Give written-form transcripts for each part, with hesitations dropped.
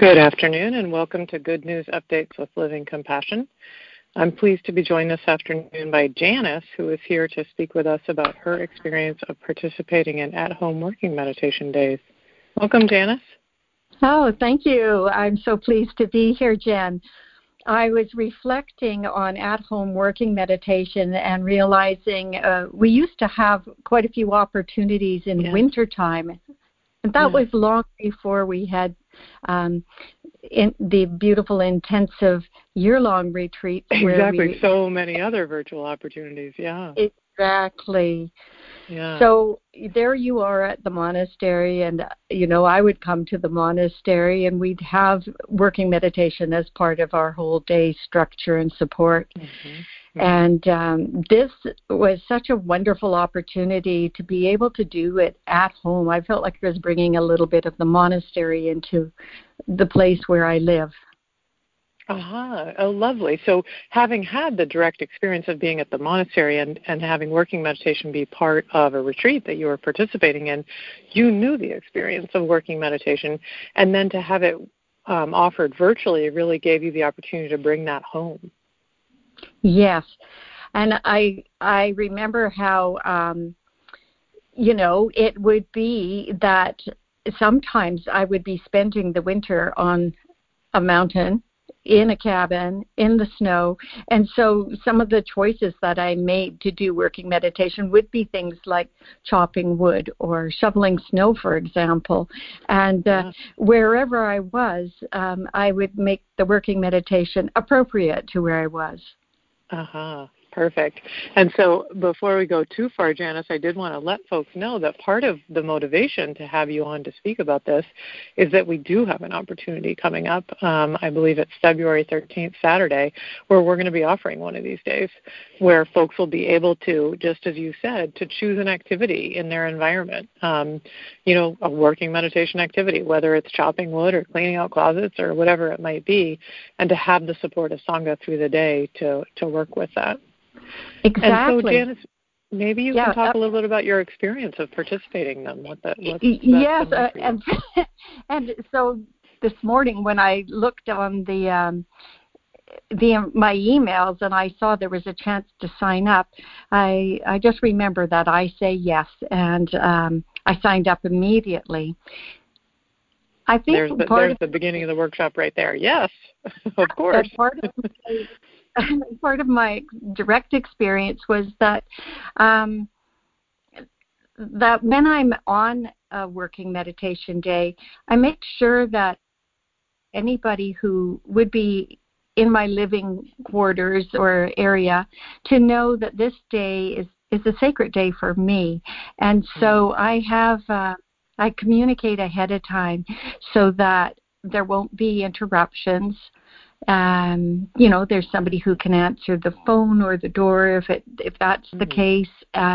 Good afternoon, and welcome to Good News Updates with Living Compassion. I'm pleased to be joined this afternoon by Janice, who is here to speak with us about her experience of participating in at-home working meditation days. Welcome, Janice. Oh, thank you. I'm so pleased to be here, Jen. I was reflecting on at-home working meditation and realizing we used to have quite a few opportunities in wintertime. And that was long before we had in the beautiful, intensive, year-long retreats. Exactly. So many other virtual opportunities, Exactly. Yeah. So there you are at the monastery, and, I would come to the monastery, and we'd have working meditation as part of our whole day structure and support. Mm-hmm. And this was such a wonderful opportunity to be able to do it at home. I felt like I was bringing a little bit of the monastery into the place where I live. Oh, lovely. So having had the direct experience of being at the monastery and having working meditation be part of a retreat that you were participating in, you knew the experience of working meditation. And then to have it offered virtually really gave you the opportunity to bring that home. Yes. And I remember how, it would be that sometimes I would be spending the winter on a mountain, in a cabin, in the snow. And so some of the choices that I made to do working meditation would be things like chopping wood or shoveling snow, for example. And wherever I was, I would make the working meditation appropriate to where I was. Perfect. And so before we go too far, Janice, I did want to let folks know that part of the motivation to have you on to speak about this is that we do have an opportunity coming up. I believe it's February 13th, Saturday, where we're going to be offering one of these days where folks will be able to, just as you said, to choose an activity in their environment, a working meditation activity, whether it's chopping wood or cleaning out closets or whatever it might be, and to have the support of Sangha through the day to work with that. Exactly. And so, Janice, maybe you can talk a little bit about your experience of participating in them. Yes, and so this morning when I looked on my emails and I saw there was a chance to sign up, I just remember that I say yes, and I signed up immediately. I think there's the beginning of the workshop right there. Yes, of course. Part of my direct experience was that that when I'm on a working meditation day, I make sure that anybody who would be in my living quarters or area to know that this day is a sacred day for me. And so I communicate ahead of time so that there won't be interruptions. There's somebody who can answer the phone or the door if that's the case.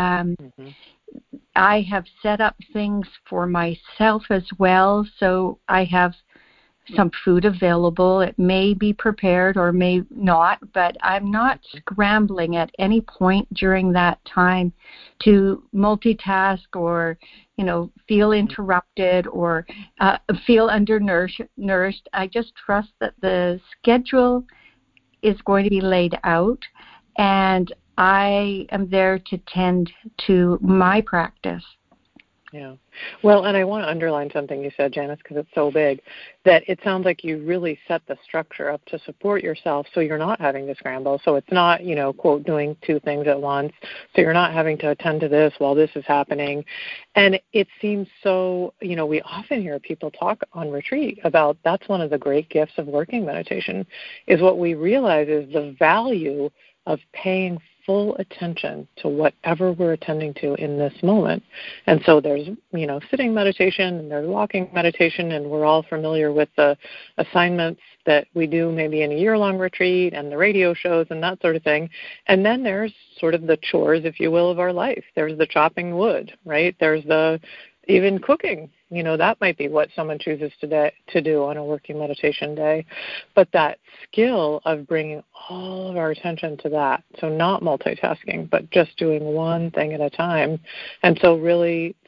I have set up things for myself as well, so I have some food available. It may be prepared or may not, but I'm not scrambling at any point during that time to multitask or, feel interrupted or feel undernourished. I just trust that the schedule is going to be laid out, and I am there to tend to my practice. Yeah. Well, and I want to underline something you said, Janice, because it's so big, that it sounds like you really set the structure up to support yourself so you're not having to scramble. So it's not, quote, doing two things at once. So you're not having to attend to this while this is happening. And it seems so, we often hear people talk on retreat about that's one of the great gifts of working meditation is what we realize is the value of paying full attention to whatever we're attending to in this moment. And so there's, sitting meditation and there's walking meditation, and we're all familiar with the assignments that we do maybe in a year-long retreat and the radio shows and that sort of thing. And then there's sort of the chores, if you will, of our life. There's the chopping wood, right? There's the even cooking. That might be what someone chooses to do on a working meditation day. But that skill of bringing all of our attention to that, so not multitasking, but just doing one thing at a time. And so really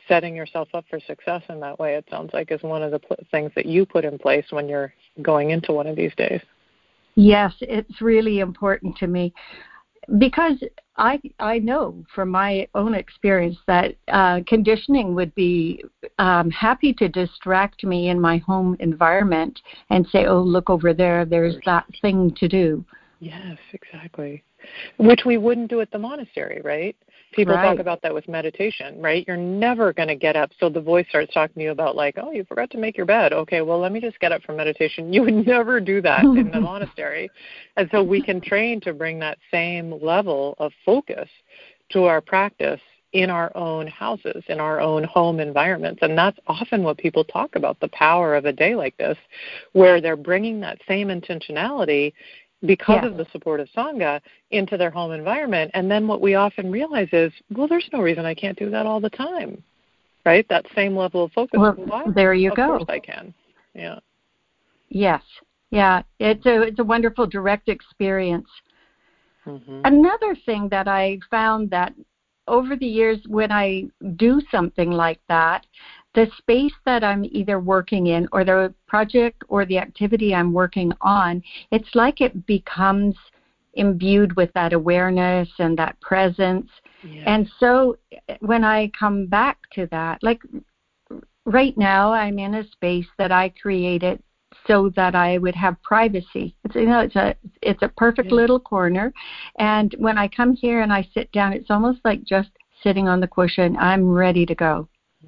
setting yourself up for success in that way, it sounds like, is one of the things that you put in place when you're going into one of these days. Yes, it's really important to me because I know from my own experience that conditioning would be happy to distract me in my home environment and say, oh, look over there, there's that thing to do. Yes, exactly. Which we wouldn't do at the monastery, right? People talk about that with meditation, right? You're never going to get up. So the voice starts talking to you about like, oh, you forgot to make your bed. Okay, well, let me just get up for meditation. You would never do that in the monastery. And so we can train to bring that same level of focus to our practice in our own houses, in our own home environments. And that's often what people talk about, the power of a day like this, where they're bringing that same intentionality because of the support of Sangha into their home environment. And then what we often realize is, well, there's no reason I can't do that all the time, right? That same level of focus. Well, there you go. Of course I can. Yeah. Yes. Yeah. It's a wonderful direct experience. Mm-hmm. Another thing that I found that over the years when I do something like that, the space that I'm either working in or the project or the activity I'm working on, it's like it becomes imbued with that awareness and that presence. Yes. And so when I come back to that, like right now I'm in a space that I created so that I would have privacy. It's a perfect little corner. And when I come here and I sit down, it's almost like just sitting on the cushion. I'm ready to go.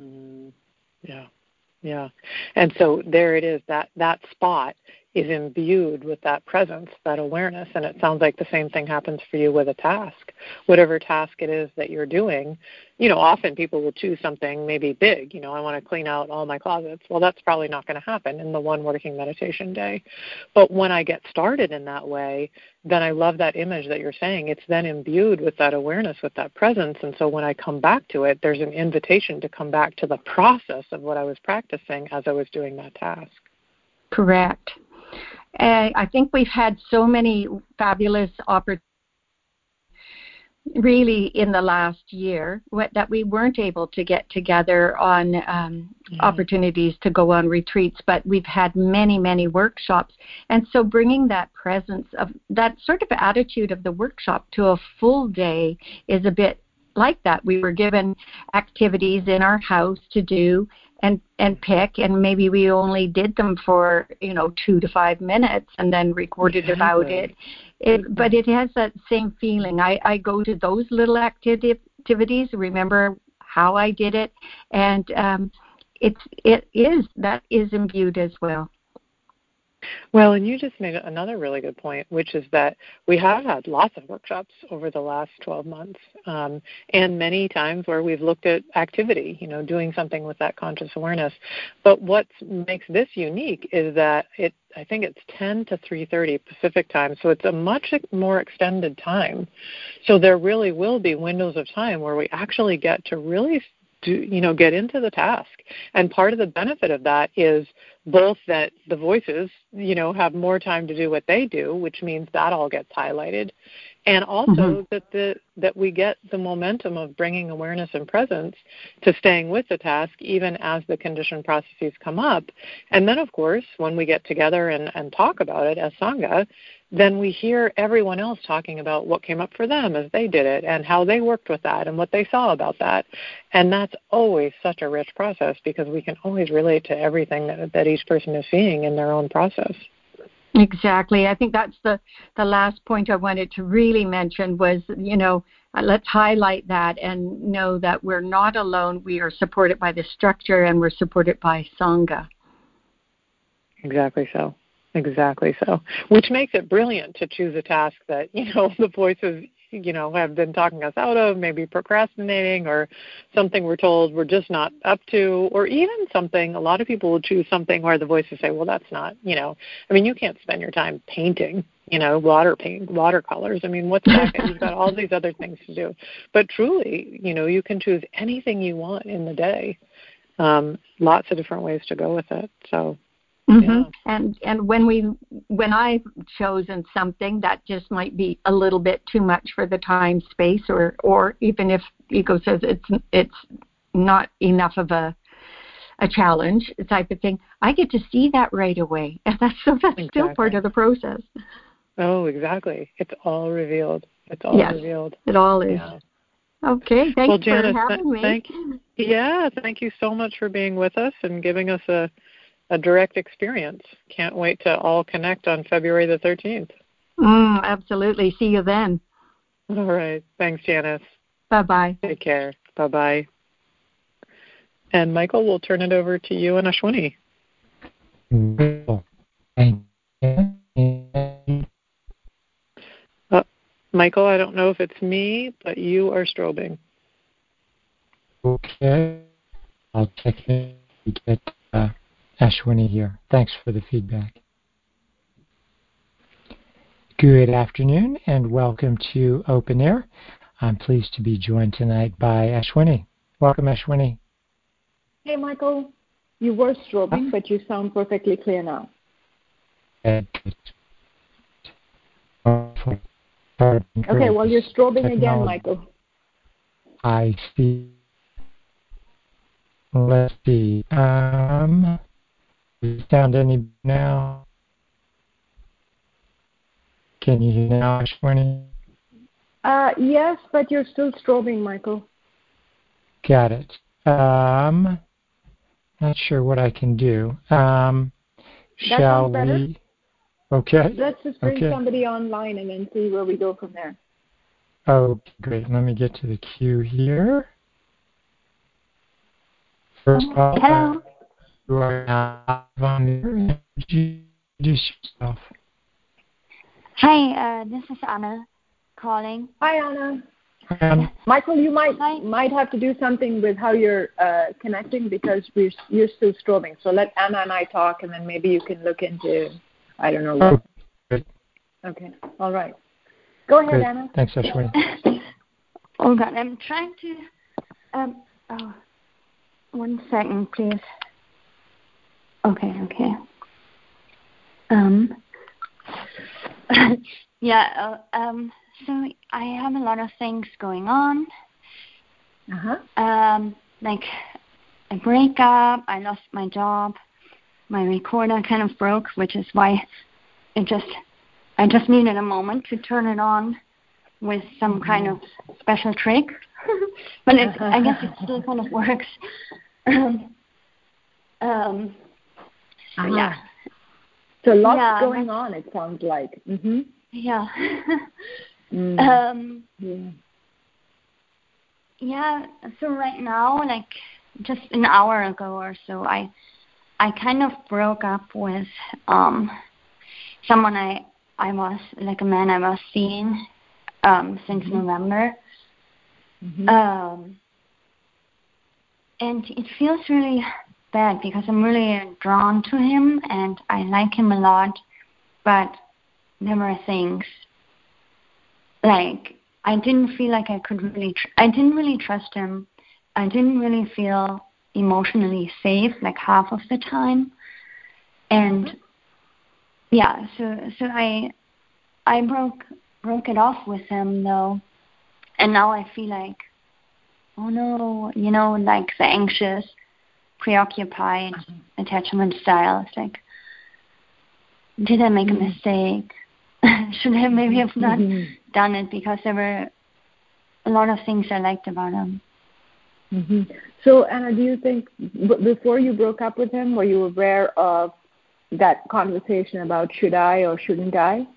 Yeah. Yeah. And so there it is, that spot is imbued with that presence, that awareness. And it sounds like the same thing happens for you with a task. Whatever task it is that you're doing, often people will choose something maybe big. I want to clean out all my closets. Well, that's probably not going to happen in the one working meditation day. But when I get started in that way, then I love that image that you're saying. It's then imbued with that awareness, with that presence. And so when I come back to it, there's an invitation to come back to the process of what I was practicing as I was doing that task. Correct. I think we've had so many fabulous opportunities really in the last year that we weren't able to get together on opportunities to go on retreats, but we've had many, many workshops. And so bringing that presence of that sort of attitude of the workshop to a full day is a bit like that. We were given activities in our house to do and pick, and maybe we only did them for 2 to 5 minutes and then recorded about it. But it has that same feeling. I go to those little activities, remember how I did it, and that is imbued as well. Well, and you just made another really good point, which is that we have had lots of workshops over the last 12 months, and many times where we've looked at activity, doing something with that conscious awareness. But what makes this unique is that I think it's 10 to 3:30 Pacific time, so it's a much more extended time. So there really will be windows of time where we actually get to really get into the task. And part of the benefit of that is both that the voices, have more time to do what they do, which means that all gets highlighted, and also that we get the momentum of bringing awareness and presence to staying with the task even as the conditioned processes come up. And then, of course, when we get together and talk about it as Sangha, then we hear everyone else talking about what came up for them as they did it and how they worked with that and what they saw about that. And that's always such a rich process because we can always relate to everything that each person is seeing in their own process. Exactly. I think that's the last point I wanted to really mention was, let's highlight that and know that we're not alone. We are supported by the structure and we're supported by Sangha. Exactly so. Exactly so. Which makes it brilliant to choose a task that, the voices, have been talking us out of, maybe procrastinating or something we're told we're just not up to, or even something, a lot of people will choose something where the voices say, well, that's not, you can't spend your time painting, watercolors. What's that? You've got all these other things to do. But truly, you can choose anything you want in the day. Lots of different ways to go with it. So. Mm-hmm. Yeah. And when I've chosen something that just might be a little bit too much for the time space, or even if ego says it's not enough of a challenge type of thing, I get to see that right away. And that's Exactly. still part of the process. Oh, exactly. It's all revealed. It's all revealed. It all is. Yeah. Okay, thanks well, Janice, for having me. thank you so much for being with us and giving us a direct experience. Can't wait to all connect on February the 13th. Absolutely. See you then. All right. Thanks, Janice. Bye-bye. Take care. Bye-bye. And Michael, we'll turn it over to you and Ashwini. Michael, I don't know if it's me, but you are strobing. Okay. I'll check in to get Ashwini here. Thanks for the feedback. Good afternoon and welcome to Open Air. I'm pleased to be joined tonight by Ashwini. Welcome, Ashwini. Hey, Michael. You were strobing, but you sound perfectly clear now. Good. Okay, well, you're strobing again, Michael. I see. Let's see. Does it sound any now? Can you hear now, Ashwini? Yes, but you're still strobing, Michael. Got it. Not sure what I can do. Shall we? Okay. Let's just bring somebody online and then see where we go from there. Oh, great. Let me get to the queue here. First of all, hello. You are now on the introduce yourself. Hi, this is Anna calling. Hi, Anna. Michael, you might have to do something with how you're connecting because you're still strobing. So let Anna and I talk, and then maybe you can look into, I don't know what. Great. Okay. All right. Go ahead, Great. Anna. Thanks, Ashwini. Oh, God. I'm trying to... one second, please. Okay. So I have a lot of things going on. Like a breakup, I lost my job, my recorder kind of broke, which is why I just needed a moment to turn it on with some kind of special trick. But I guess it still kind of works. So lots going on, it sounds like. Mm-hmm. Yeah. So right now, like just an hour ago or so, I kind of broke up with someone I was, like a man I was seeing since November. And it feels really bad because I'm really drawn to him and I like him a lot, but there were things like I didn't feel like I could really I didn't really trust him. I didn't really feel emotionally safe like half of the time. And so I broke it off with him though, and now I feel like, oh no, like the anxious, preoccupied attachment style. It's like, did I make a mistake? Should I maybe have not done it, because there were a lot of things I liked about him. So, Anna, do you think before you broke up with him, were you aware of that conversation about should I or shouldn't I?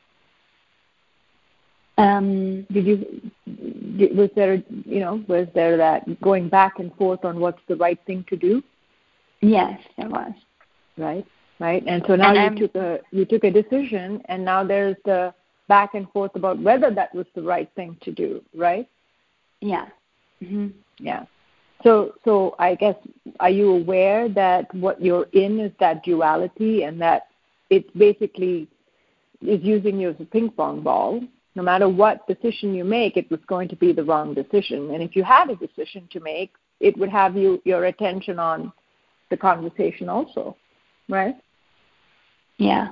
Was there that going back and forth on what's the right thing to do? Yes, there was. Right. And so now you took a decision, and now there's the back and forth about whether that was the right thing to do, right? Yeah. Yeah. So I guess, are you aware that what you're in is that duality, and that it basically is using you as a ping pong ball? No matter what decision you make, it was going to be the wrong decision. And if you had a decision to make, it would have your attention on the conversation also, right? Yeah.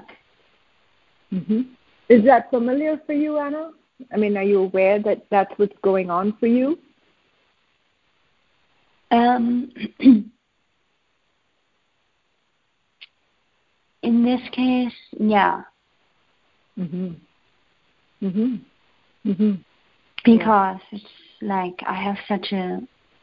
Is that familiar for you, Anna? I mean, are you aware that that's what's going on for you? In this case, yeah. Because it's like I have such a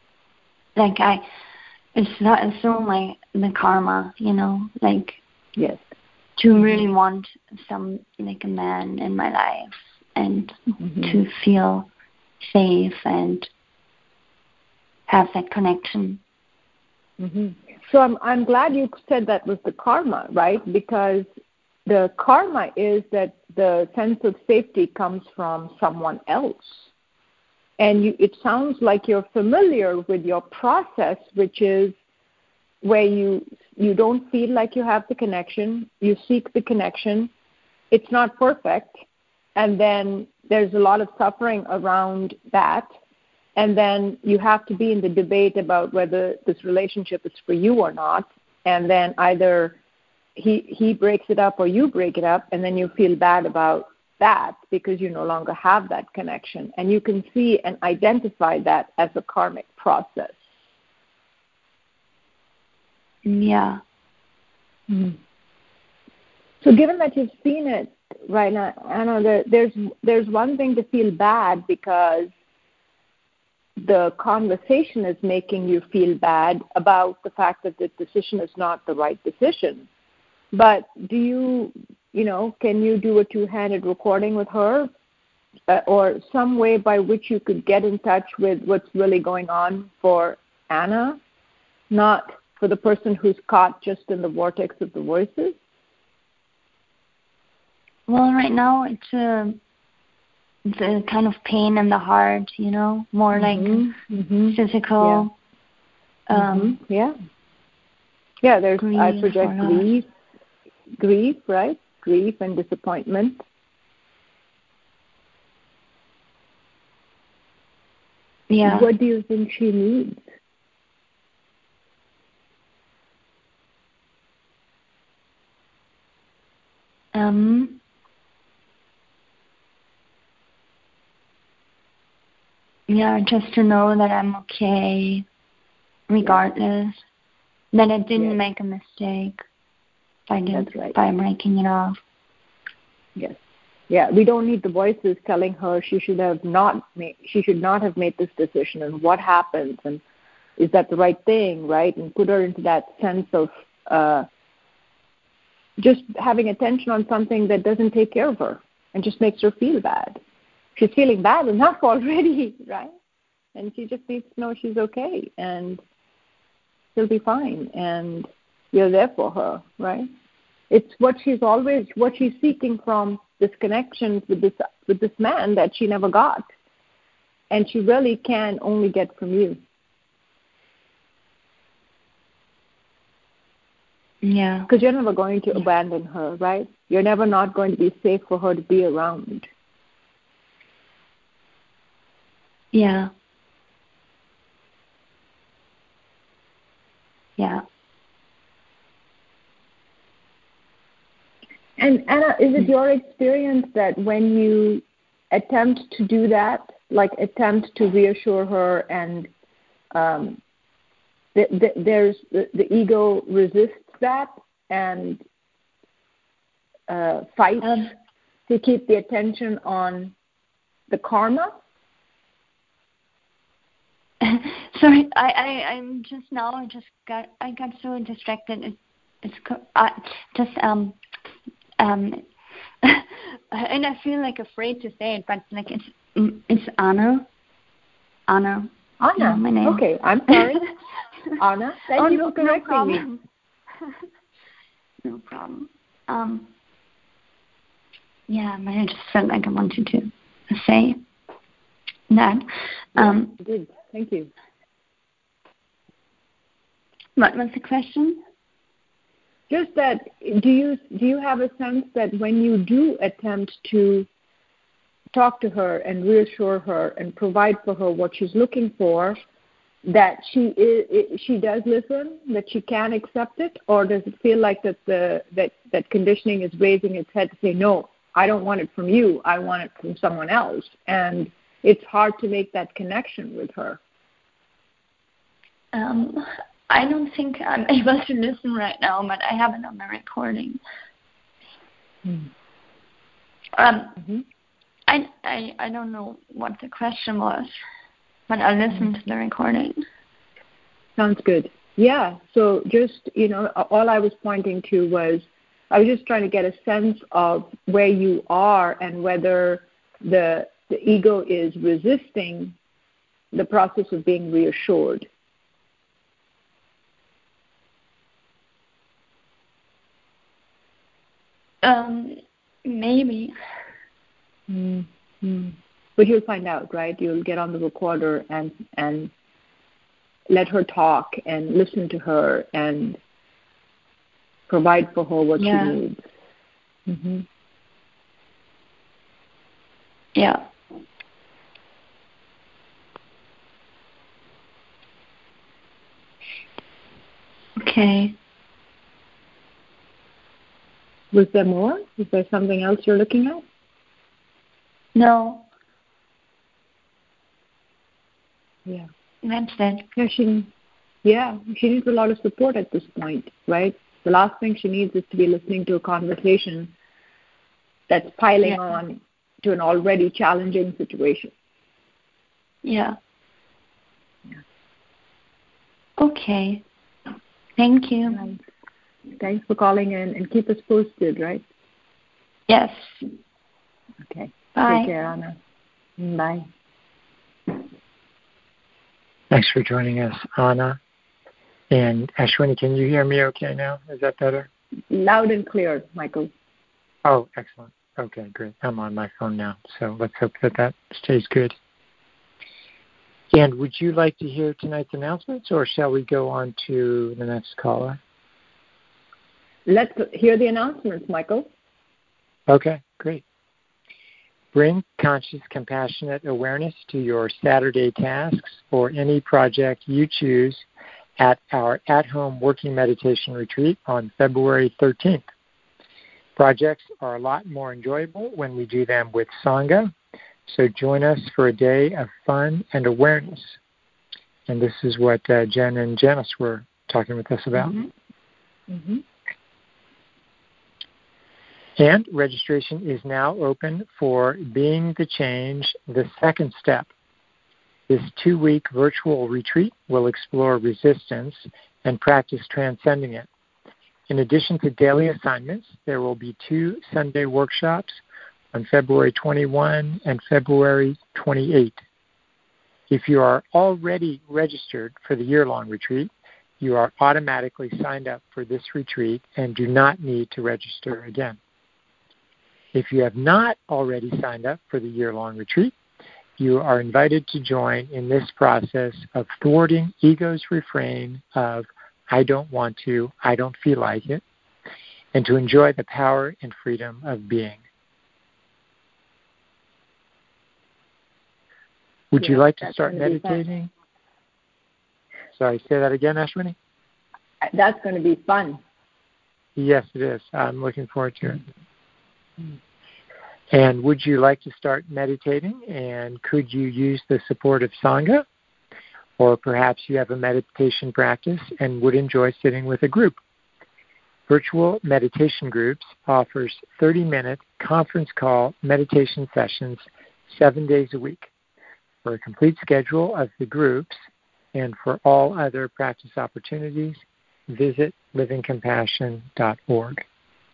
it's so like the karma, yes, to really want some like a man in my life and to feel safe and have that connection. So I'm glad you said that was the karma, right? Because the karma is that the sense of safety comes from someone else. And it sounds like you're familiar with your process, which is where you don't feel like you have the connection, you seek the connection, it's not perfect, and then there's a lot of suffering around that, and then you have to be in the debate about whether this relationship is for you or not, and then either he breaks it up or you break it up, and then you feel bad about that because you no longer have that connection. And you can see and identify that as a karmic process. Yeah. So given that you've seen it right now, Anna, there's one thing to feel bad because the conversation is making you feel bad about the fact that the decision is not the right decision. But do you can you do a two-handed recording with her or some way by which you could get in touch with what's really going on for Anna, not for the person who's caught just in the vortex of the voices? Well, right now it's the kind of pain in the heart, more like physical. Yeah, there's I project grief, right? Grief and disappointment. Yeah. What do you think she needs? Yeah, just to know that I'm okay regardless, that I didn't make a mistake by breaking it off. Yes. Yeah, we don't need the voices telling her she should not have made this decision and what happens and is that the right thing, right? And put her into that sense of just having attention on something that doesn't take care of her and just makes her feel bad. She's feeling bad enough already, right? And she just needs to know she's okay and she'll be fine and you're there for her, right? It's what she's seeking from this connection with this man that she never got. And she really can only get from you. Yeah. Because you're never going to abandon her, right? You're never not going to be safe for her to be around. Yeah. Yeah. And Anna, is it your experience that when you attempt to do that, like attempt to reassure her and there's the ego resists that and fights to keep the attention on the karma? Sorry, I'm just now. I got so distracted. And I feel like afraid to say it, but like it's Anna. Anna. Anna. My name. Okay, I'm sorry. Anna, thank you for correcting me. No problem. Yeah, but I just felt like I wanted to say that. Good. Thank you. What was the question? Just that, do you have a sense that when you do attempt to talk to her and reassure her and provide for her what she's looking for, that she does listen, that she can accept it, or does it feel like that conditioning is raising its head to say, no, I don't want it from you, I want it from someone else, and it's hard to make that connection with her? I don't think I'm able to listen right now, but I have it on the recording. I don't know what the question was, but I'll listen to the recording. Sounds good. Yeah. So just, all I was pointing to was I was just trying to get a sense of where you are and whether the ego is resisting the process of being reassured. Maybe. But you'll find out, right? You'll get on the recorder and let her talk and listen to her and provide for her what she needs. Mm-hmm. Yeah. Okay. Was there more? Is there something else you're looking at? No. Yeah. That's it. Yeah, she needs a lot of support at this point, right? The last thing she needs is to be listening to a conversation that's piling on to an already challenging situation. Yeah. Okay. Thank you. Right. Thanks for calling in and keep us posted, right? Yes. Okay. Bye. Take care, Anna. Bye. Thanks for joining us, Anna. And Ashwini, can you hear me okay now? Is that better? Loud and clear, Michael. Oh, excellent. Okay, great. I'm on my phone now, so let's hope that stays good. And would you like to hear tonight's announcements, or shall we go on to the next caller? Let's hear the announcements, Michael. Okay, great. Bring conscious, compassionate awareness to your Saturday tasks or any project you choose at our at-home working meditation retreat on February 13th. Projects are a lot more enjoyable when we do them with Sangha, so join us for a day of fun and awareness. And this is what Jen and Janice were talking with us about. Mm-hmm. Mm-hmm. And registration is now open for Being the Change, the second step. This 2-week virtual retreat will explore resistance and practice transcending it. In addition to daily assignments, there will be 2 Sunday workshops on February 21 and February 28. If you are already registered for the year-long retreat, you are automatically signed up for this retreat and do not need to register again. If you have not already signed up for the year-long retreat, you are invited to join in this process of thwarting ego's refrain of, I don't want to, I don't feel like it, and to enjoy the power and freedom of being. Would you like to start meditating? Sorry, say that again, Ashwini? That's going to be fun. Yes, it is. I'm looking forward to it. And would you like to start meditating? And could you use the support of Sangha? Or perhaps you have a meditation practice and would enjoy sitting with a group. Virtual Meditation Groups offers 30-minute conference call meditation sessions 7 days a week. For a complete schedule of the groups and for all other practice opportunities, visit livingcompassion.org.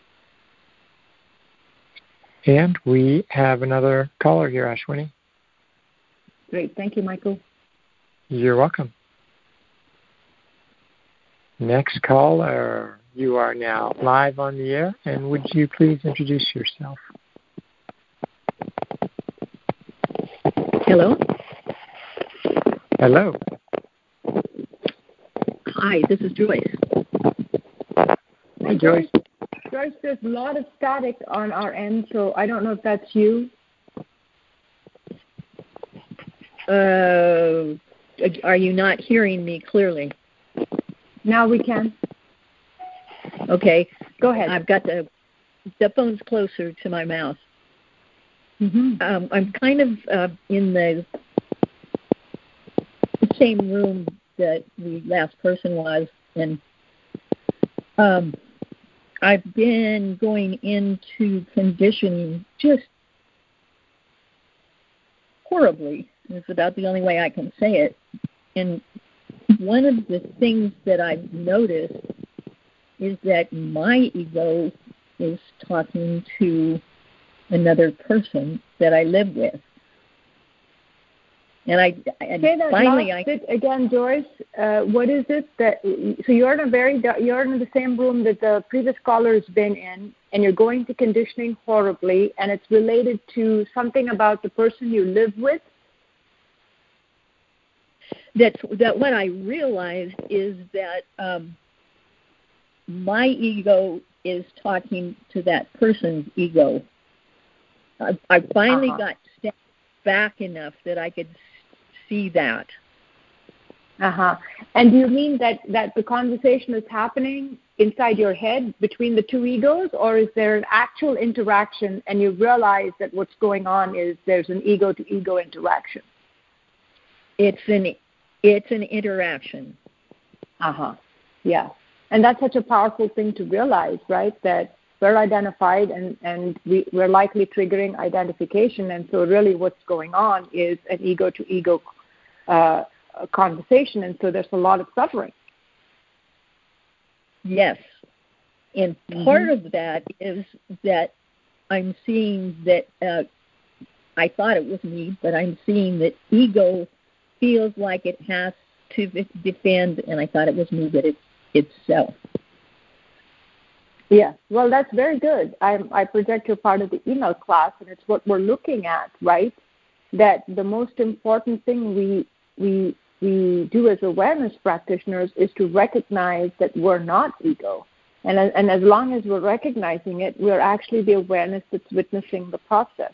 And we have another caller here, Ashwini. Great. Thank you, Michael. You're welcome. Next caller, you are now live on the air, and would you please introduce yourself? Hello? Hello. Hi, this is Joyce. Hi, Joyce. Joyce, there's a lot of static on our end, so I don't know if that's you. Are you not hearing me clearly? Now we can. Okay. Go ahead. I've got the phone's closer to my mouth. Mm-hmm. I'm kind of in the same room the last person was, and I've been going into conditioning just horribly. It's about the only way I can say it. And one of the things that I've noticed is that my ego is talking to another person that I live with. And finally, again, Joyce. What is it that? So you're in the same room that the previous caller has been in, and you're going to conditioning horribly, and it's related to something about the person you live with. That what I realized is that my ego is talking to that person's ego. I finally got stepped back enough that I could see that. And do you mean that the conversation is happening inside your head between the two egos, or is there an actual interaction and you realize that what's going on is there's an ego-to-ego interaction? It's an interaction. Yeah. And that's such a powerful thing to realize, right? That we're identified and we're likely triggering identification. And so really what's going on is an ego-to-ego conversation. And so there's a lot of suffering. Yes. And part of that is that I'm seeing that I thought it was me, but I'm seeing that ego feels like it has to defend, and I thought it was me, but it's itself. Yeah, well, that's very good. I project you're part of the email class, and it's what we're looking at, right? That the most important thing we do as awareness practitioners is to recognize that we're not ego. And as long as we're recognizing it, we're actually the awareness that's witnessing the process.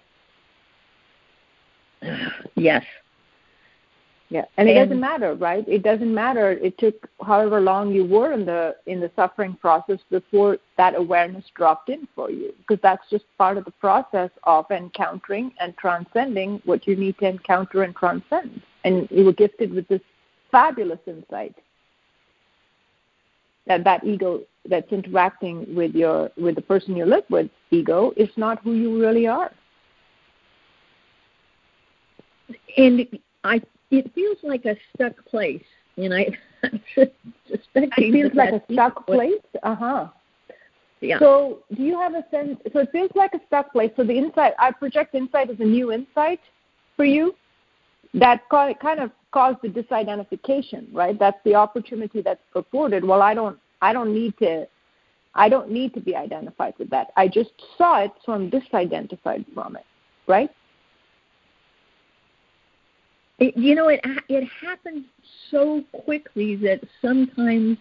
Yes. Yeah, and it doesn't matter, right? It doesn't matter. It took however long you were in the suffering process before that awareness dropped in for you, because that's just part of the process of encountering and transcending what you need to encounter and transcend. And you were gifted with this fabulous insight that ego that's interacting with the person you live with, ego, is not who you really are. And it feels like a stuck place, and I suspect it feels like a stuck place. Yeah. So do you have a sense? So it feels like a stuck place. So the insight, I project insight as a new insight for you that kind of caused the disidentification, right? That's the opportunity that's afforded. Well, I don't need to be identified with that. I just saw it, so I'm disidentified from it, right? It happens so quickly that sometimes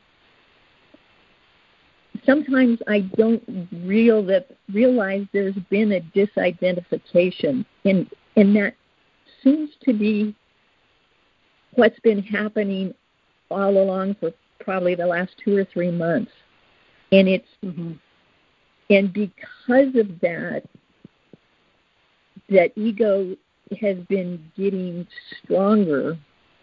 I don't realize there's been a disidentification, and that seems to be what's been happening all along for probably the last 2 or 3 months, and it's and because of that ego has been getting stronger.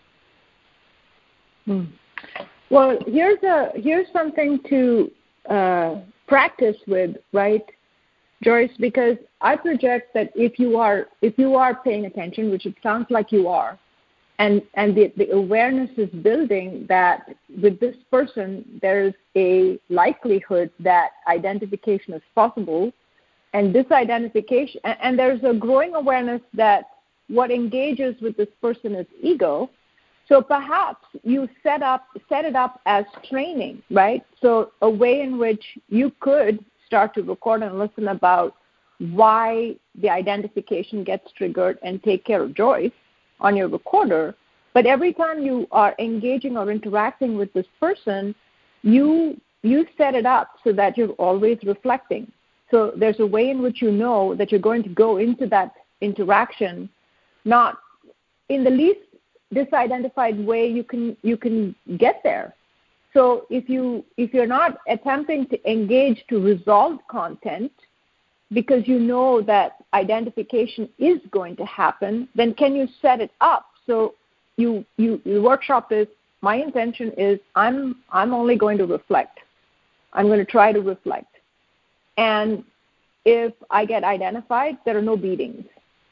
Well, here's something to practice with, right, Joyce? Because I project that if you are paying attention, which it sounds like you are, and the awareness is building that with this person there's a likelihood that identification is possible. And this identification, and there's a growing awareness that what engages with this person is ego. So perhaps you set it up as training, right? So a way in which you could start to record and listen about why the identification gets triggered and take care of Joyce on your recorder. But every time you are engaging or interacting with this person, you set it up so that you're always reflecting. So there's a way in which you know that you're going to go into that interaction, not in the least disidentified way you can get there. So if you're not attempting to engage to resolve content because you know that identification is going to happen, then can you set it up so your workshop is my intention is I'm only going to reflect. I'm going to try to reflect. And if I get identified, there are no beatings.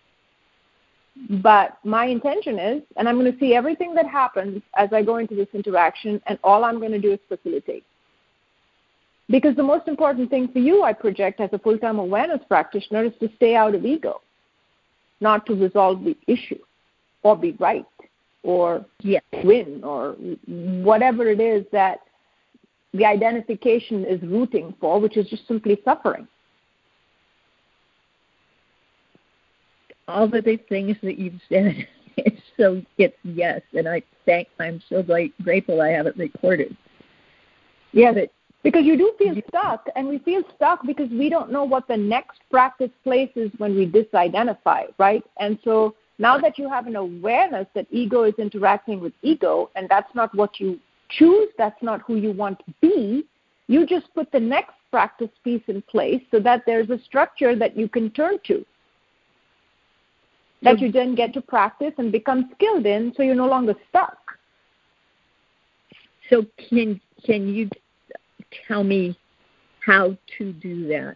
But my intention is, and I'm going to see everything that happens as I go into this interaction, and all I'm going to do is facilitate. Because the most important thing for you, I project as a full-time awareness practitioner, is to stay out of ego, not to resolve the issue or be right or win or whatever it is that the identification is rooting for, which is just simply suffering. All of the things that you've said, it's yes, and I'm so grateful I have it recorded. Yes, because you do feel stuck, and we feel stuck because we don't know what the next practice place is when we disidentify, right? And so now that you have an awareness that ego is interacting with ego, and that's not what you choose, that's not who you want to be, you just put the next practice piece in place so that there's a structure that you can turn to, that you then get to practice and become skilled in, so you're no longer stuck. So can you tell me how to do that?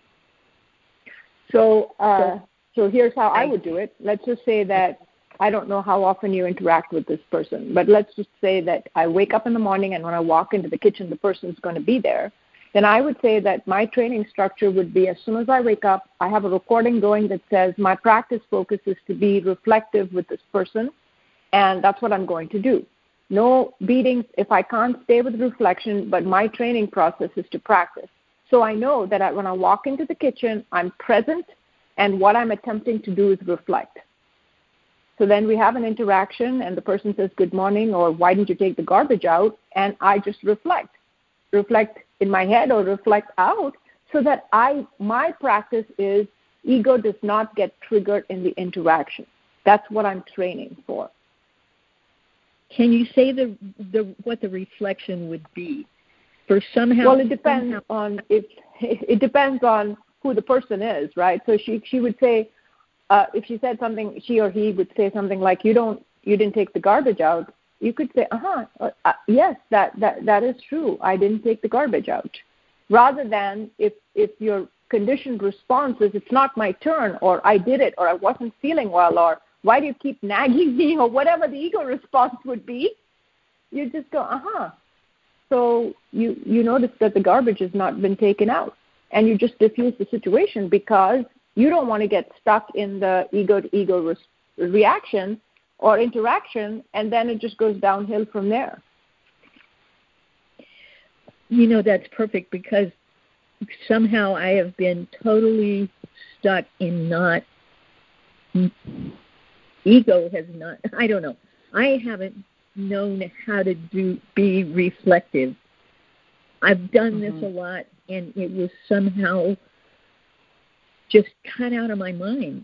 So here's how I would do it. Let's just say that I don't know how often you interact with this person, but let's just say that I wake up in the morning and when I walk into the kitchen, the person's going to be there. Then I would say that my training structure would be, as soon as I wake up, I have a recording going that says my practice focus is to be reflective with this person, and that's what I'm going to do. No beatings if I can't stay with reflection, but my training process is to practice. So I know that when I walk into the kitchen, I'm present, and what I'm attempting to do is reflect. So then we have an interaction, and the person says, good morning, or why didn't you take the garbage out? And I just reflect in my head or reflect out, so that my practice is ego does not get triggered in the interaction. That's what I'm training for. Can you say what the reflection would be? For somehow. Well, it depends on it depends on who the person is, right? So she would say, if she said something, she or he would say something like, you didn't take the garbage out. You could say, yes, that is true. I didn't take the garbage out. Rather than if your conditioned response is, it's not my turn, or I did it, or I wasn't feeling well, or why do you keep nagging me, or whatever the ego response would be, you just go, So you notice that the garbage has not been taken out, and you just diffuse the situation because you don't want to get stuck in the ego-to-ego reaction or interaction, and then it just goes downhill from there. That's perfect, because somehow I have been totally stuck in not, ego has not, I don't know. I haven't known how to be reflective. I've done this a lot, and it was somehow just cut out of my mind.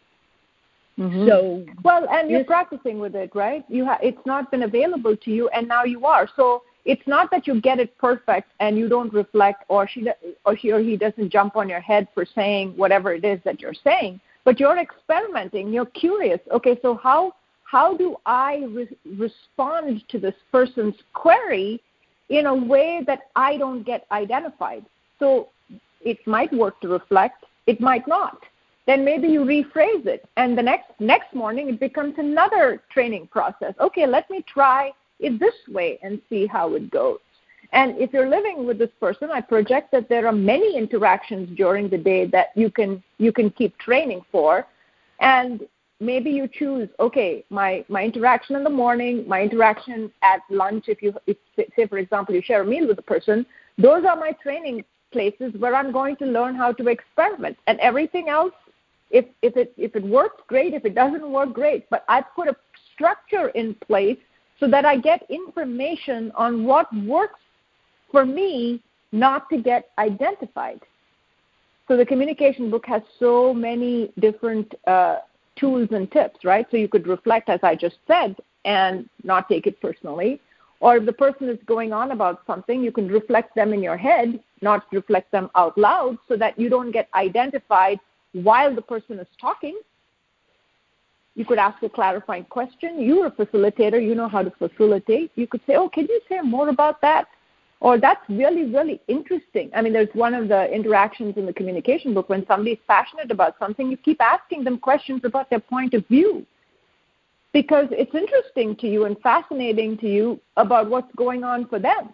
So and you're practicing with it, right? It's not been available to you, and now you are. So it's not that you get it perfect and you don't reflect, or she or he doesn't jump on your head for saying whatever it is that you're saying, but you're experimenting. You're curious. Okay, so how do I respond to this person's query in a way that I don't get identified? So it might work to reflect. It might not. Then maybe you rephrase it, and the next morning it becomes another training process. Okay, let me try it this way and see how it goes. And if you're living with this person, I project that there are many interactions during the day that you can keep training for, and maybe you choose, okay, my interaction in the morning, my interaction at lunch, if say, for example, you share a meal with a person, those are my training places where I'm going to learn how to experiment. And everything else, if it works, great. If it doesn't work, great. But I put a structure in place so that I get information on what works for me not to get identified. So the communication book has so many different tools and tips, right? So you could reflect, as I just said, and not take it personally. Or if the person is going on about something, you can reflect them in your head, not reflect them out loud, so that you don't get identified while the person is talking. You could ask a clarifying question. You're a facilitator. You know how to facilitate. You could say, oh, can you say more about that? Or that's really, really interesting. I mean, there's one of the interactions in the communication book when somebody's passionate about something, you keep asking them questions about their point of view because it's interesting to you and fascinating to you about what's going on for them.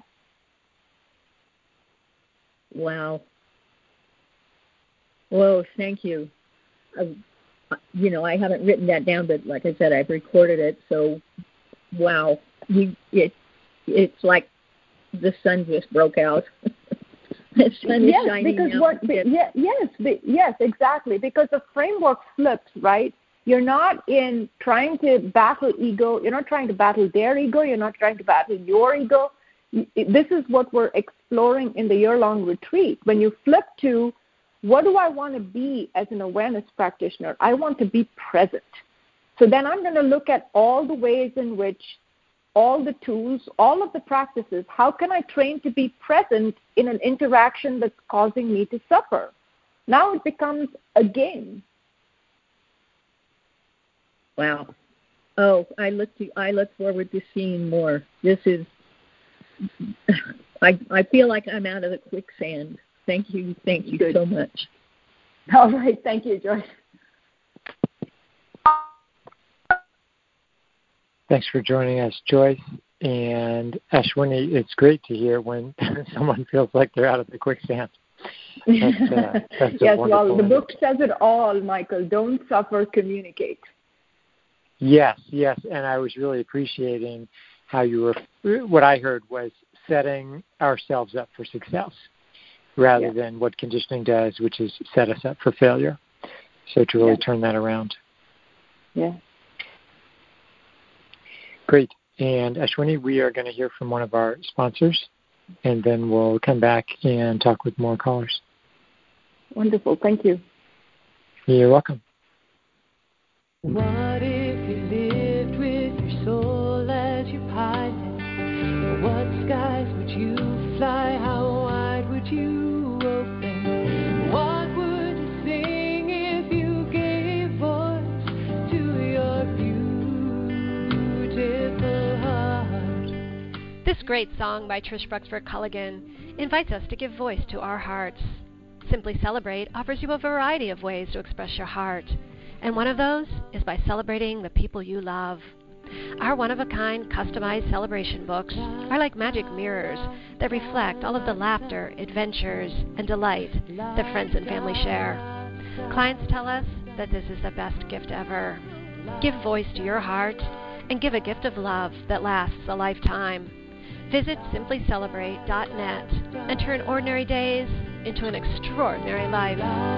Wow. Whoa, thank you. I haven't written that down, but like I said, I've recorded it. So, wow, it's like the sun just broke out. The sun is shining out. Yes, exactly. Because the framework flips, right? You're not in trying to battle ego. You're not trying to battle their ego. You're not trying to battle your ego. This is what we're exploring in the year-long retreat. When you flip to, what do I want to be as an awareness practitioner? I want to be present. So then I'm going to look at all the ways in which all the tools, all of the practices, how can I train to be present in an interaction that's causing me to suffer? Now it becomes a game. Wow. Oh, I look forward to seeing more. This is, I feel like I'm out of the quicksand. Thank you Good. So much. All right, thank you, Joyce. Thanks for joining us, Joyce. And Ashwini, it's great to hear when someone feels like they're out of the quicksand. That's yes, well, the book says it all, Michael. Don't suffer, communicate. Yes, and I was really appreciating how you were, what I heard was setting ourselves up for success rather than what conditioning does, which is set us up for failure. So to really turn that around. Yeah. Great. And Ashwini, we are going to hear from one of our sponsors, and then we'll come back and talk with more callers. Wonderful. Thank you. You're welcome. What if you lived with your soul as your pilot? What skies would you fly? How wide would you open? What would you sing if you gave voice to your beautiful heart? This great song by Trish Bruxford Culligan invites us to give voice to our hearts. Simply Celebrate offers you a variety of ways to express your heart. And one of those is by celebrating the people you love. Our one-of-a-kind customized celebration books are like magic mirrors that reflect all of the laughter, adventures, and delight that friends and family share. Clients tell us that this is the best gift ever. Give voice to your heart and give a gift of love that lasts a lifetime. Visit simplycelebrate.net and turn ordinary days into an extraordinary life.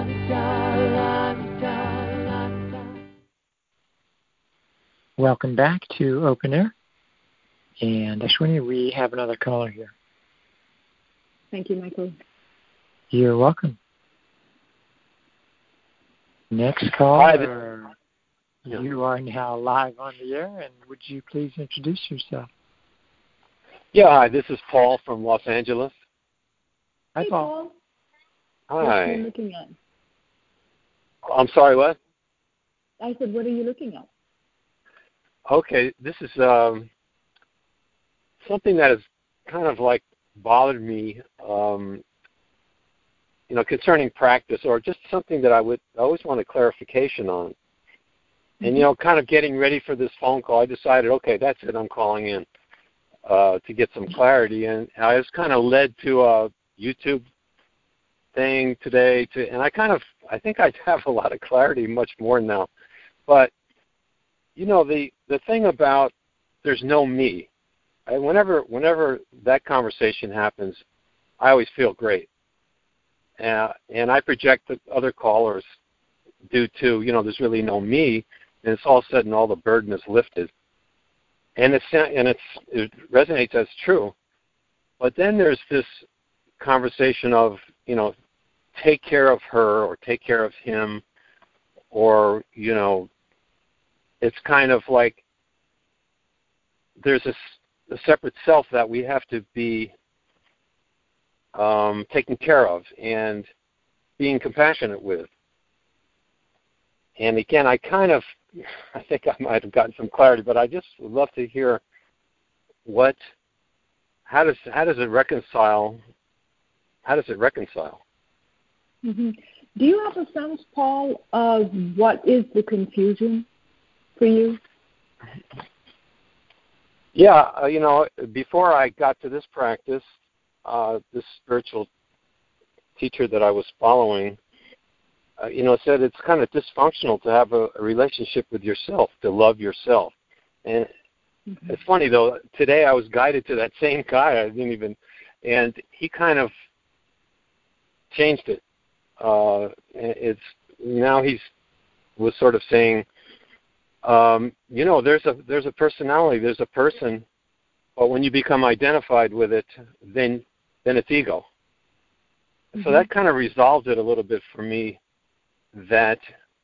Welcome back to Open Air. And Ashwini, we have another caller here. Thank you, Michael. You're welcome. Next caller. Hi, you are now live on the air, and would you please introduce yourself? Yeah, hi, this is Paul from Los Angeles. Hi, Paul. Hi. What are you looking at? I'm sorry, what? I said, what are you looking at? Okay, this is something that has kind of like bothered me, concerning practice, or just something that I always want a clarification on. And, kind of getting ready for this phone call, I decided, okay, that's it, I'm calling in to get some clarity. And I was kind of led to a YouTube thing today, and I think I have a lot of clarity, much more now. But the thing about there's no me. Whenever that conversation happens, I always feel great, and I project that other callers do too. There's really no me, and it's all said and all the burden is lifted, and it resonates as true. But then there's this conversation of take care of her or take care of him, or it's kind of like there's a separate self that we have to be taken care of and being compassionate with. And again, I kind of, I think I might have gotten some clarity, but I just would love to hear how does it reconcile? How does it reconcile? Mm-hmm. Do you have a sense, Paul, of what is the confusion for you? Yeah, before I got to this practice, this spiritual teacher that I was following, said it's kind of dysfunctional to have a relationship with yourself, to love yourself. And it's funny, though, today I was guided to that same guy. And he kind of changed it. Was sort of saying, there's a personality, there's a person, but when you become identified with it, then it's ego. Mm-hmm. So that kind of resolved it a little bit for me. That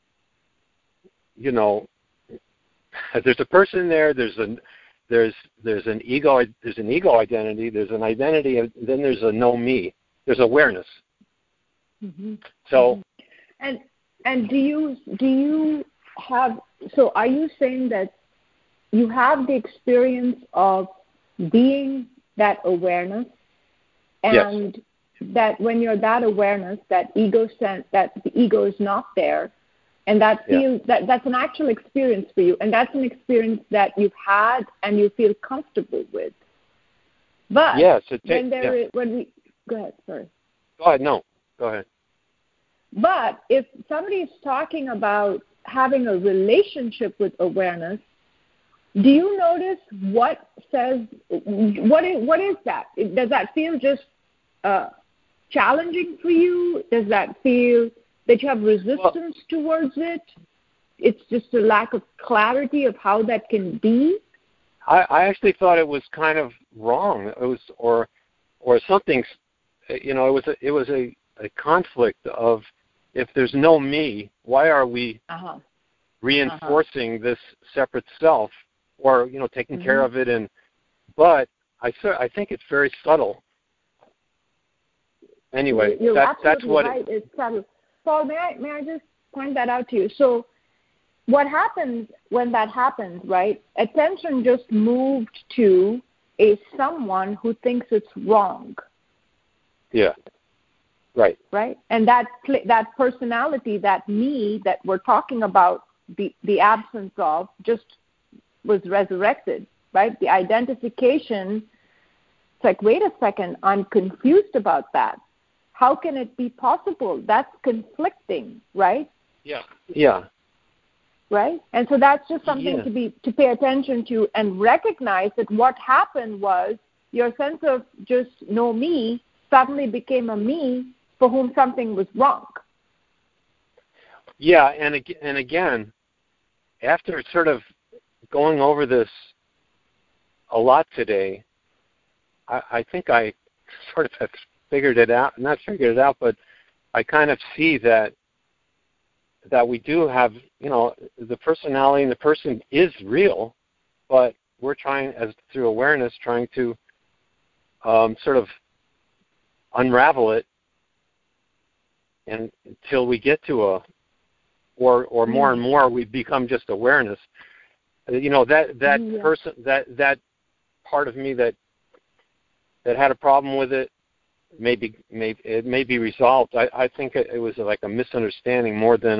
there's a person there. There's an ego. There's an ego identity. There's an identity, and then there's a no me. There's awareness. Mm-hmm. So, and do you have? So, are you saying that you have the experience of being that awareness, and yes. that when you're that awareness, that ego sense, that the ego is not there, and that feels that's an actual experience for you, and that's an experience that you've had and you feel comfortable with. But yes, go ahead, sorry. Go ahead, no. Go ahead. But if somebody is talking about having a relationship with awareness, do you notice what is that? Does that feel just challenging for you? Does that feel that you have resistance towards it? It's just a lack of clarity of how that can be? I actually thought it was kind of wrong. It was or something. It was a conflict of, if there's no me, why are we reinforcing this separate self, or taking care of it? But I think it's very subtle. Anyway, you're that's what right. It's subtle. Paul, may I just point that out to you? So, what happens when that happens, right? Attention just moved to someone who thinks it's wrong. Yeah. Right. Right? And that personality, that me that we're talking about, the absence of, just was resurrected, right? The identification, it's like, wait a second, I'm confused about that. How can it be possible? That's conflicting, right? Yeah. Yeah. Right? And so that's just something to pay attention to and recognize that what happened was your sense of just no me suddenly became a me for whom something was wrong. Yeah, and again, after sort of going over this a lot today, I think I sort of have figured it out. Not figured it out, but I kind of see that we do have, the personality and the person is real, but we're trying, through awareness, trying to sort of unravel it, and until we get to or more and more we become just awareness. That person, that part of me that had a problem with it, maybe it may be resolved. I think it was like a misunderstanding more than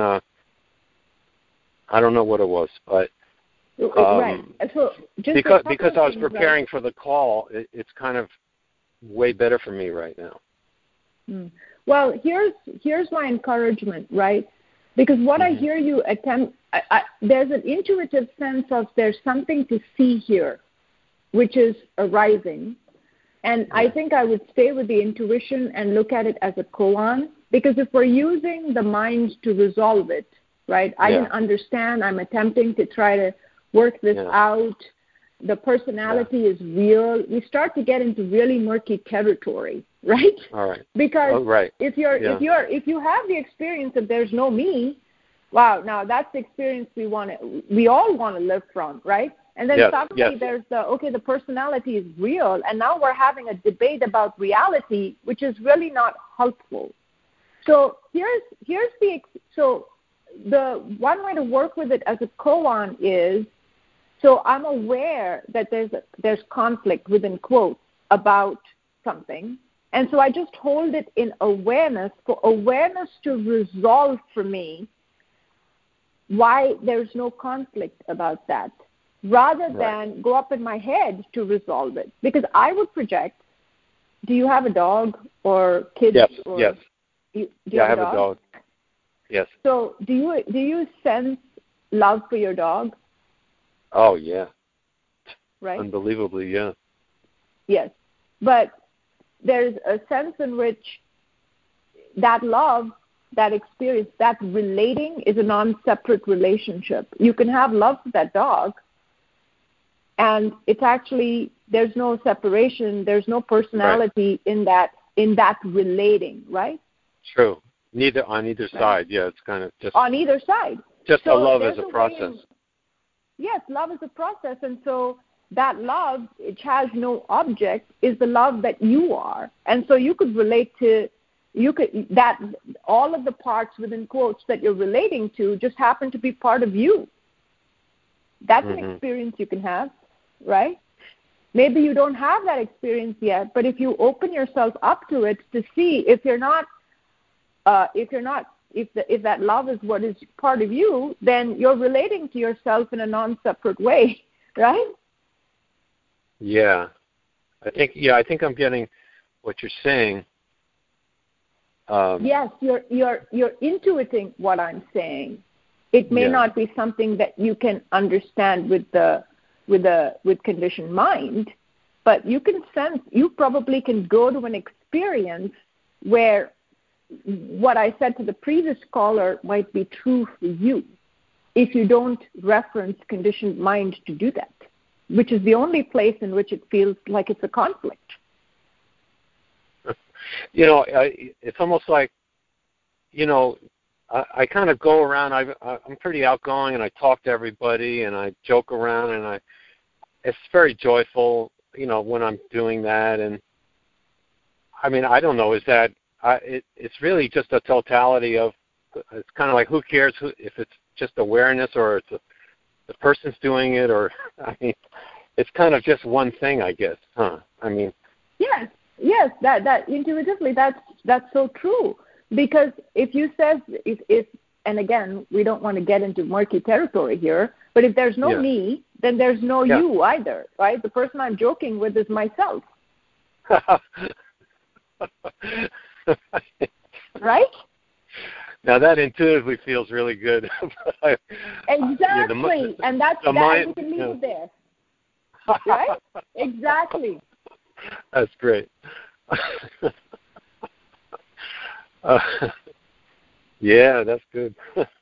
I don't know what it was, but right. So just because I was preparing for the call, it's kind of way better for me right now. Well, here's my encouragement, right? Because what I hear you attempt, there's an intuitive sense of there's something to see here, which is arising. And I think I would stay with the intuition and look at it as a koan, because if we're using the mind to resolve it, right? I can understand, I'm attempting to try to work this out. The personality is real. We start to get into really murky territory, right? All right. Because if you have the experience that there's no me, wow, now that's the experience we all want to live from, right? And then suddenly there's the personality is real, and now we're having a debate about reality, which is really not helpful. So the one way to work with it as a koan is, so I'm aware that there's conflict within quotes about something, and so I just hold it in awareness for awareness to resolve for me why there's no conflict about that, rather than go up in my head to resolve it. Because I would project, do you have a dog or kids? Yes, or yes. Do you I have a dog. Yes. So do you sense love for your dog? Oh, yeah. Right? Unbelievably, yeah. Yes. But there's a sense in which that love, that experience, that relating is a non-separate relationship. You can have love for that dog, and it's actually, there's no separation, there's no personality in that relating, right? True. On either side, yeah. It's kind of just on either side. Just so a love as a process. Yes, love is a process, and so that love, which has no object, is the love that you are, and so you could relate to. That all of the parts within quotes that you're relating to just happen to be part of you. That's an experience you can have, right? Maybe you don't have that experience yet, but if you open yourself up to it to see if that love is what is part of you, then you're relating to yourself in a non-separate way, right? Yeah. I think I'm getting what you're saying. Yes, you're intuiting what I'm saying. It may not be something that you can understand with conditioned mind, but you can sense. You probably can go to an experience where what I said to the previous caller might be true for you, if you don't reference conditioned mind to do that, which is the only place in which it feels like it's a conflict. It's almost like, I kind of go around. I'm pretty outgoing, and I talk to everybody, and I joke around, and it's very joyful, when I'm doing that. And I mean, I don't know, is that it's really just a totality of. It's kind of like, who cares if it's just awareness or it's the person's doing it, or I mean, it's kind of just one thing, I guess, huh? I mean. Yes, that intuitively that's so true, because if you says if and again, we don't want to get into murky territory here, but if there's no me, then there's no you either, right? The person I'm joking with is myself. Right? Now that intuitively feels really good. Exactly, and that's that. We can leave it there. Right? Exactly. That's great. Yeah, that's good.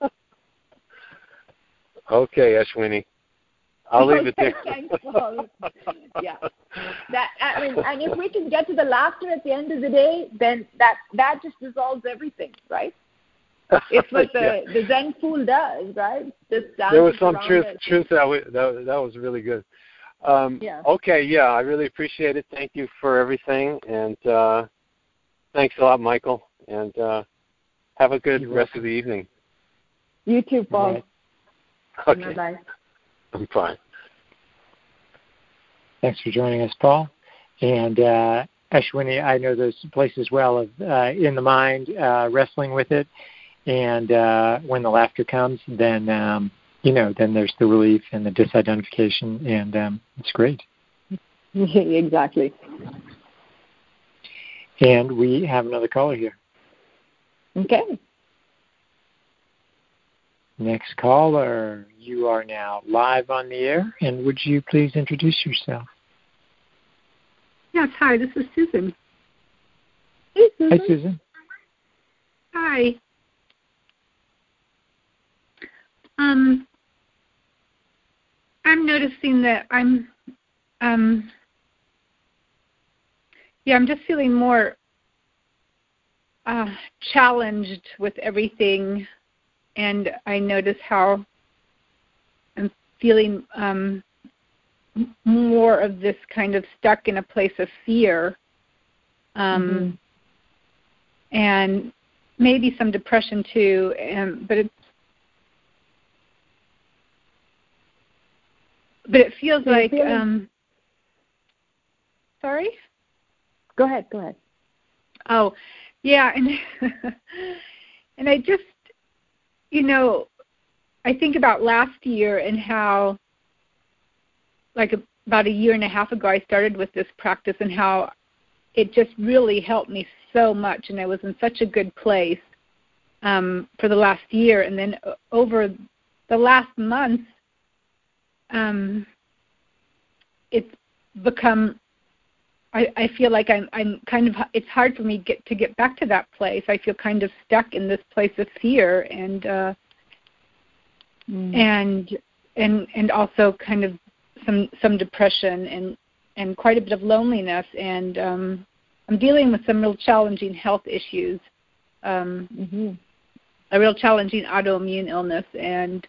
Okay, Ashwini. I'll leave it there. Thanks, Paul. Yeah. And if we can get to the laughter at the end of the day, then that just resolves everything, right? It's what the Zen fool does, right? There was some truth that was really good. Okay, I really appreciate it. Thank you for everything, and thanks a lot, Michael, and have a good rest of the evening. You too, Paul. Right. Okay. Bye-bye. I'm fine. Thanks for joining us, Paul. And Ashwini, I know those places well of in the mind, wrestling with it, and when the laughter comes, then then there's the relief and the disidentification, and it's great. Exactly. And we have another caller here. Okay. Next caller, you are now live on the air, and would you please introduce yourself? Yes, hi, this is Susan. Hey, Susan. Hi, Susan. Hi. I'm noticing that I'm just feeling more challenged with everything, and I notice how I'm feeling more of this kind of stuck in a place of fear, and maybe some depression too, but but it feels like sorry? Go ahead. Oh, yeah, and and I just, I think about last year and how, like about a year and a half ago, I started with this practice and how it just really helped me so much, and I was in such a good place for the last year. And then over the last month, it's become, I feel like I'm kind of, it's hard for me to get back to that place. I feel kind of stuck in this place of fear and also kind of some depression and quite a bit of loneliness, and I'm dealing with some real challenging health issues, a real challenging autoimmune illness and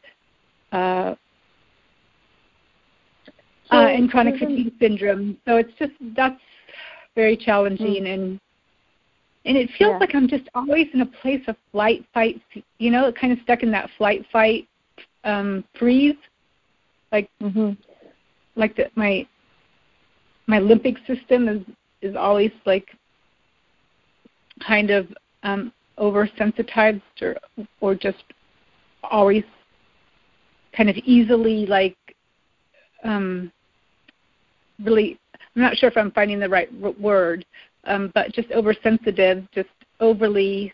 chronic fatigue syndrome. So it's just, that's very challenging, and it feels like I'm just always in a place of flight, fight, kind of stuck in that flight, fight, freeze, like my limbic system is always like kind of oversensitized or just always kind of easily like really, I'm not sure if I'm finding the right word, but just oversensitive, just overly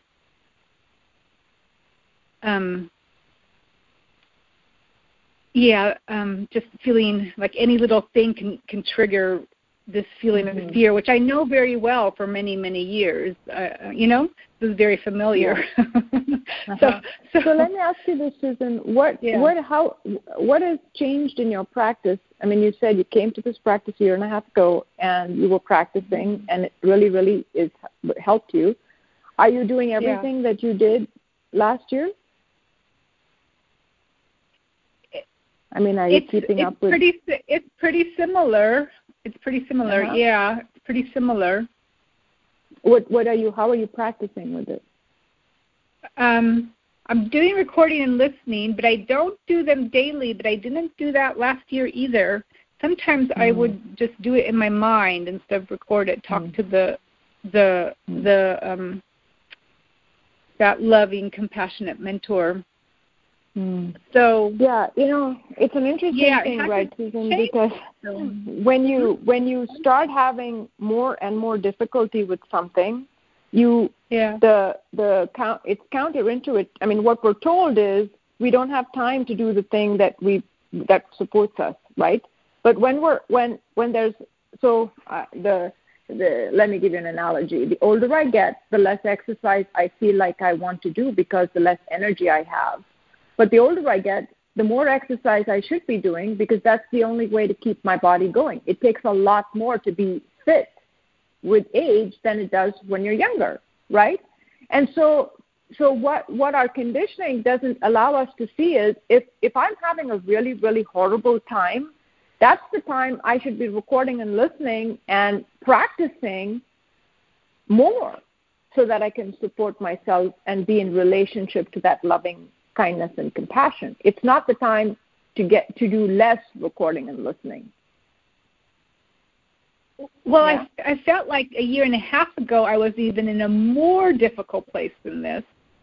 just feeling like any little thing can trigger this feeling of fear, which I know very well for many, many years. This is very familiar. So let me ask you this, Susan. What has changed in your practice? I mean, you said you came to this practice a year and a half ago, and you were practicing, and it really, really helped you. Are you doing everything that you did last year? I mean, are you keeping up with? It's pretty similar. It's pretty similar. Yeah, it's pretty similar. How are you practicing with it? I'm doing recording and listening, but I don't do them daily, but I didn't do that last year either. Sometimes I would just do it in my mind instead of record it, talk to that loving, compassionate mentor. So it's an interesting thing, right, Susan? Because when you start having more and more difficulty with something, it's counterintuitive. I mean, what we're told is we don't have time to do the thing that supports us, right? But let me give you an analogy. The older I get, the less exercise I feel like I want to do because the less energy I have. But the older I get, the more exercise I should be doing because that's the only way to keep my body going. It takes a lot more to be fit with age than it does when you're younger, right? And so what our conditioning doesn't allow us to see is if I'm having a really, really horrible time, that's the time I should be recording and listening and practicing more so that I can support myself and be in relationship to that loving kindness and compassion. It's not the time to do less recording and listening. Well, I felt like a year and a half ago I was even in a more difficult place than this.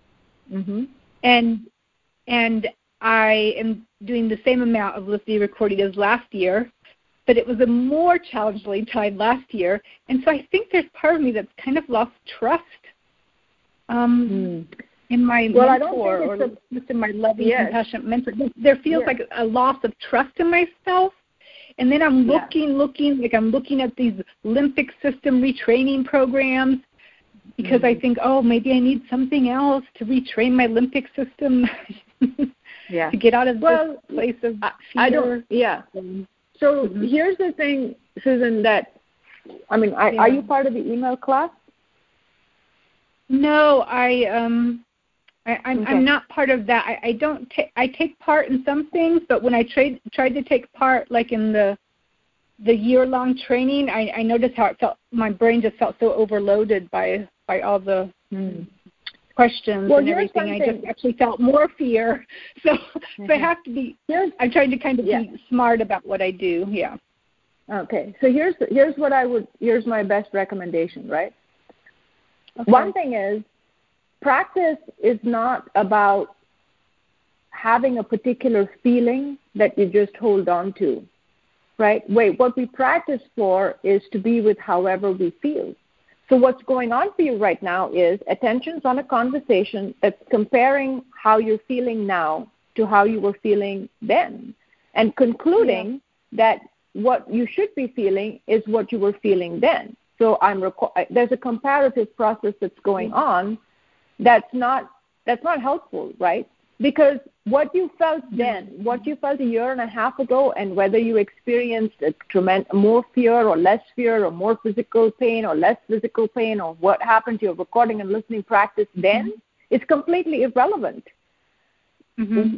And I am doing the same amount of listening recording as last year, but it was a more challenging time last year. And so I think there's part of me that's kind of lost trust in my mentor or just in my loving, compassionate mentor. There feels like a loss of trust in myself. And then I'm looking at these limbic system retraining programs because I think, maybe I need something else to retrain my limbic system to get out of this place of fear. So here's the thing, Susan, are you part of the email class? No, I'm not part of that. I take part in some things, but when I tried to take part, like in the year-long training, I noticed how it felt. My brain just felt so overloaded by all the questions and everything. I just actually felt more fear. So I have to be. I'm trying to kind of be smart about what I do. Yeah. Okay. So here's my best recommendation. Right. Okay. One thing is, practice is not about having a particular feeling that you just hold on to. Right? What we practice for is to be with however we feel. So what's going on for you right now is attention's on a conversation that's comparing how you're feeling now to how you were feeling then, and concluding that what you should be feeling is what you were feeling then. So there's a comparative process that's going on that's not helpful, right? Because what you felt then, what you felt a year and a half ago, and whether you experienced more fear or less fear or more physical pain or less physical pain, or what happened to your recording and listening practice then, is completely irrelevant. Mm-hmm.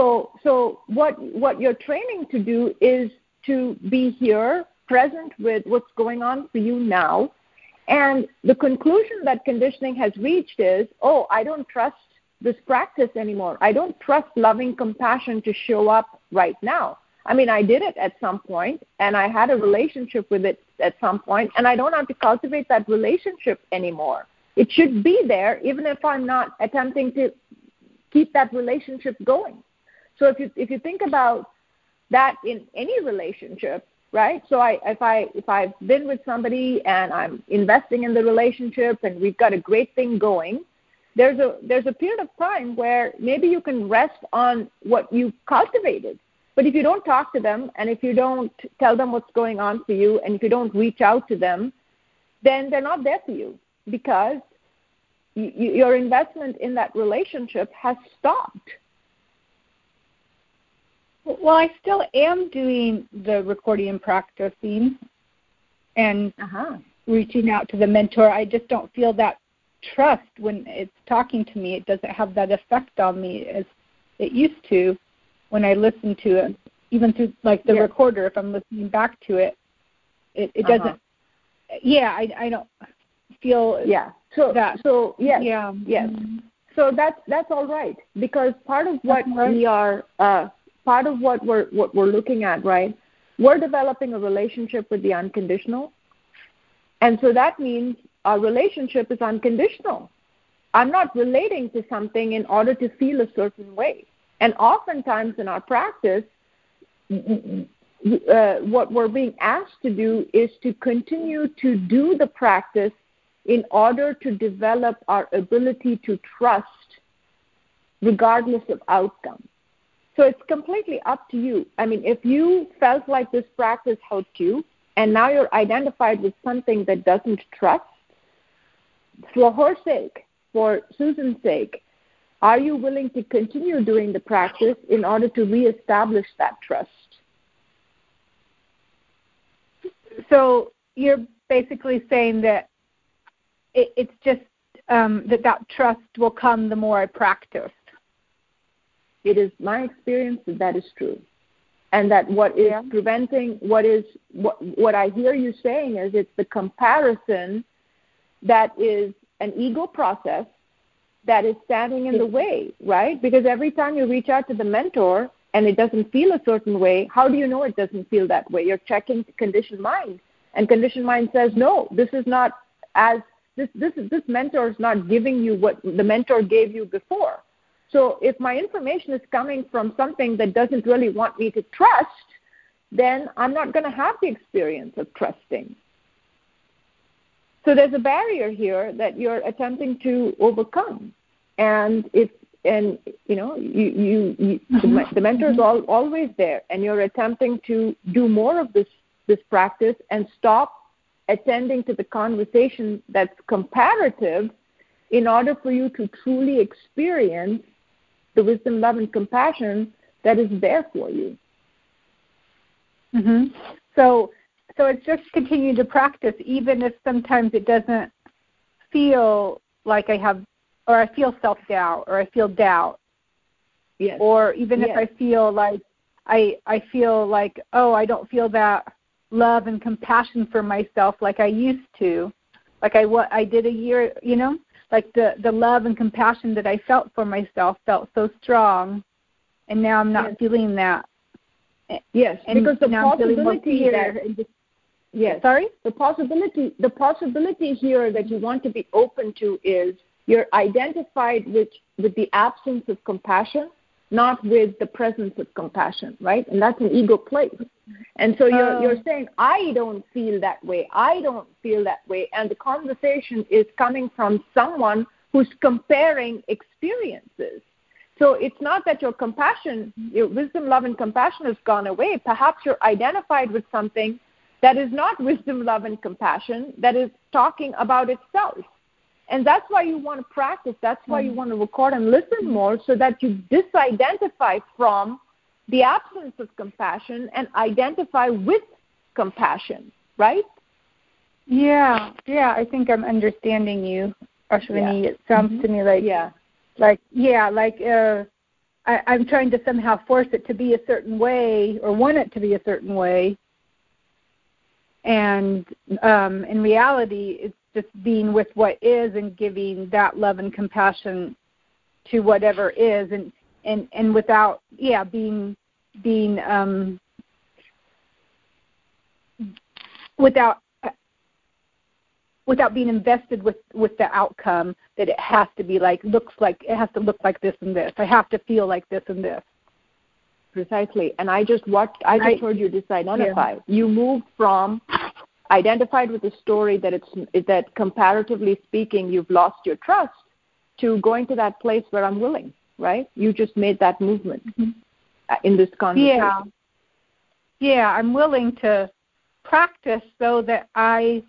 So what you're training to do is to be here, present with what's going on for you now. And the conclusion that conditioning has reached is, I don't trust this practice anymore. I don't trust loving compassion to show up right now. I mean, I did it at some point, and I had a relationship with it at some point, and I don't have to cultivate that relationship anymore. It should be there, even if I'm not attempting to keep that relationship going. So if you think about that in any relationship, right? So if I've been with somebody and I'm investing in the relationship and we've got a great thing going, there's a period of time where maybe you can rest on what you cultivated. But if you don't talk to them, and if you don't tell them what's going on for you, and if you don't reach out to them, then they're not there for you, because your investment in that relationship has stopped. Well, I still am doing the recording practicing and reaching out to the mentor. I just don't feel that trust when it's talking to me. It doesn't have that effect on me as it used to when I listen to it, even through like the recorder. If I'm listening back to it, it doesn't. Yeah, I don't feel. Yeah. So yes. So that's all right, because part of what we are, part of what we're looking at, right? We're developing a relationship with the unconditional, and so that means our relationship is unconditional. I'm not relating to something in order to feel a certain way. And oftentimes in our practice, what we're being asked to do is to continue to do the practice in order to develop our ability to trust regardless of outcome. So it's completely up to you. I mean, if you felt like this practice helped you, and now you're identified with something that doesn't trust, for her sake, for Susan's sake, are you willing to continue doing the practice in order to reestablish that trust? So you're basically saying that it's just that trust will come the more I practice. It is my experience that is true. And that what is preventing, what I hear you saying is it's the comparison that is an ego process that is standing in the way, right? Because every time you reach out to the mentor and it doesn't feel a certain way, how do you know it doesn't feel that way? You're checking conditioned mind. And conditioned mind says, no, this is not this mentor is not giving you what the mentor gave you before. So if my information is coming from something that doesn't really want me to trust, then I'm not going to have the experience of trusting. So there's a barrier here that you're attempting to overcome. And the mentor is always there, and you're attempting to do more of this practice and stop attending to the conversation that's comparative in order for you to truly experience the wisdom, love, and compassion that is there for you. Mm-hmm. So it's just continue to practice, even if sometimes it doesn't feel like I have, or I feel self-doubt, or I feel doubt. Yes. Or even if I feel like I feel like, I don't feel that love and compassion for myself like I used to, like I did a year, like the love and compassion that I felt for myself felt so strong, and now I'm not feeling that. Yes, and because the now possibility that sorry, the possibility here that you want to be open to is you're identified with the absence of compassion, not with the presence of compassion, right? And that's an ego place. And so you're saying, I don't feel that way. I don't feel that way. And the conversation is coming from someone who's comparing experiences. So it's not that your compassion, your wisdom, love, and compassion has gone away. Perhaps you're identified with something that is not wisdom, love, and compassion, that is talking about itself. And that's why you want to practice. That's why you want to record and listen more, so that you disidentify from the absence of compassion and identify with compassion, right? Yeah, I think I'm understanding you, Ashwini. It sounds to me like, I'm trying to somehow force it to be a certain way or want it to be a certain way. And in reality, it's just being with what is and giving that love and compassion to whatever is, and without being without being invested with the outcome, that it has to be it has to look like this and this. I have to feel like this and this. Precisely. And I just heard you disidentify. Yeah. You moved from identified with the story that comparatively speaking you've lost your trust, to going to that place where I'm willing, right? You just made that movement in this conversation. Yeah, I'm willing to practice so that I,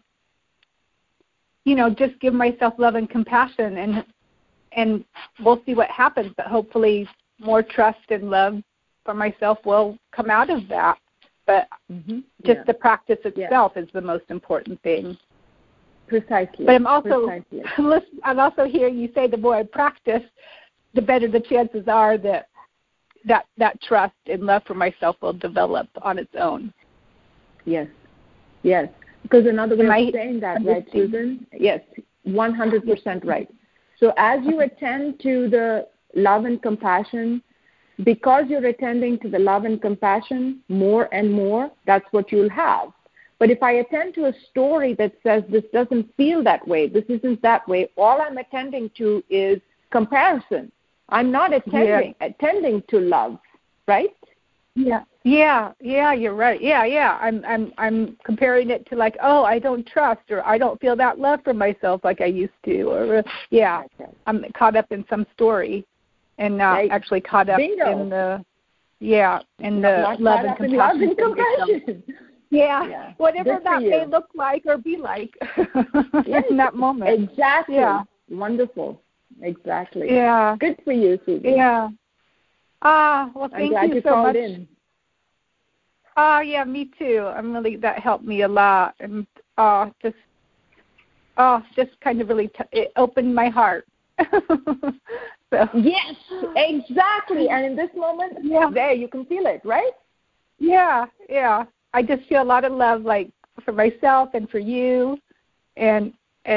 just give myself love and compassion, and we'll see what happens. But hopefully more trust and love for myself will come out of that. But just the practice itself is the most important thing. Precisely. But I'm also hearing you say the more I practice, the better the chances are that trust and love for myself will develop on its own. Yes. Because another way of saying that, right, Susan? Yes, 100% right. So as you attend to the love and compassion, because you're attending to the love and compassion more and more, that's what you'll have. But if I attend to a story that says this doesn't feel that way, this isn't that way, all I'm attending to is comparison. I'm not attending to love, right? Yeah, you're right. Yeah. I'm comparing it to I don't trust, or I don't feel that love for myself like I used to, or I'm caught up in some story. And not actually caught up in the love and compassion. Yeah, whatever that may look like or be like in that moment. Exactly. Yeah. Wonderful. Exactly. Yeah. Good for you, Susan. Yeah. Well, thank you so much. In. Yeah, me too. That helped me a lot, and just kind of really it opened my heart. So. Yes, exactly. And in this moment, there you can feel it, right? Yeah. I just feel a lot of love, for myself and for you, and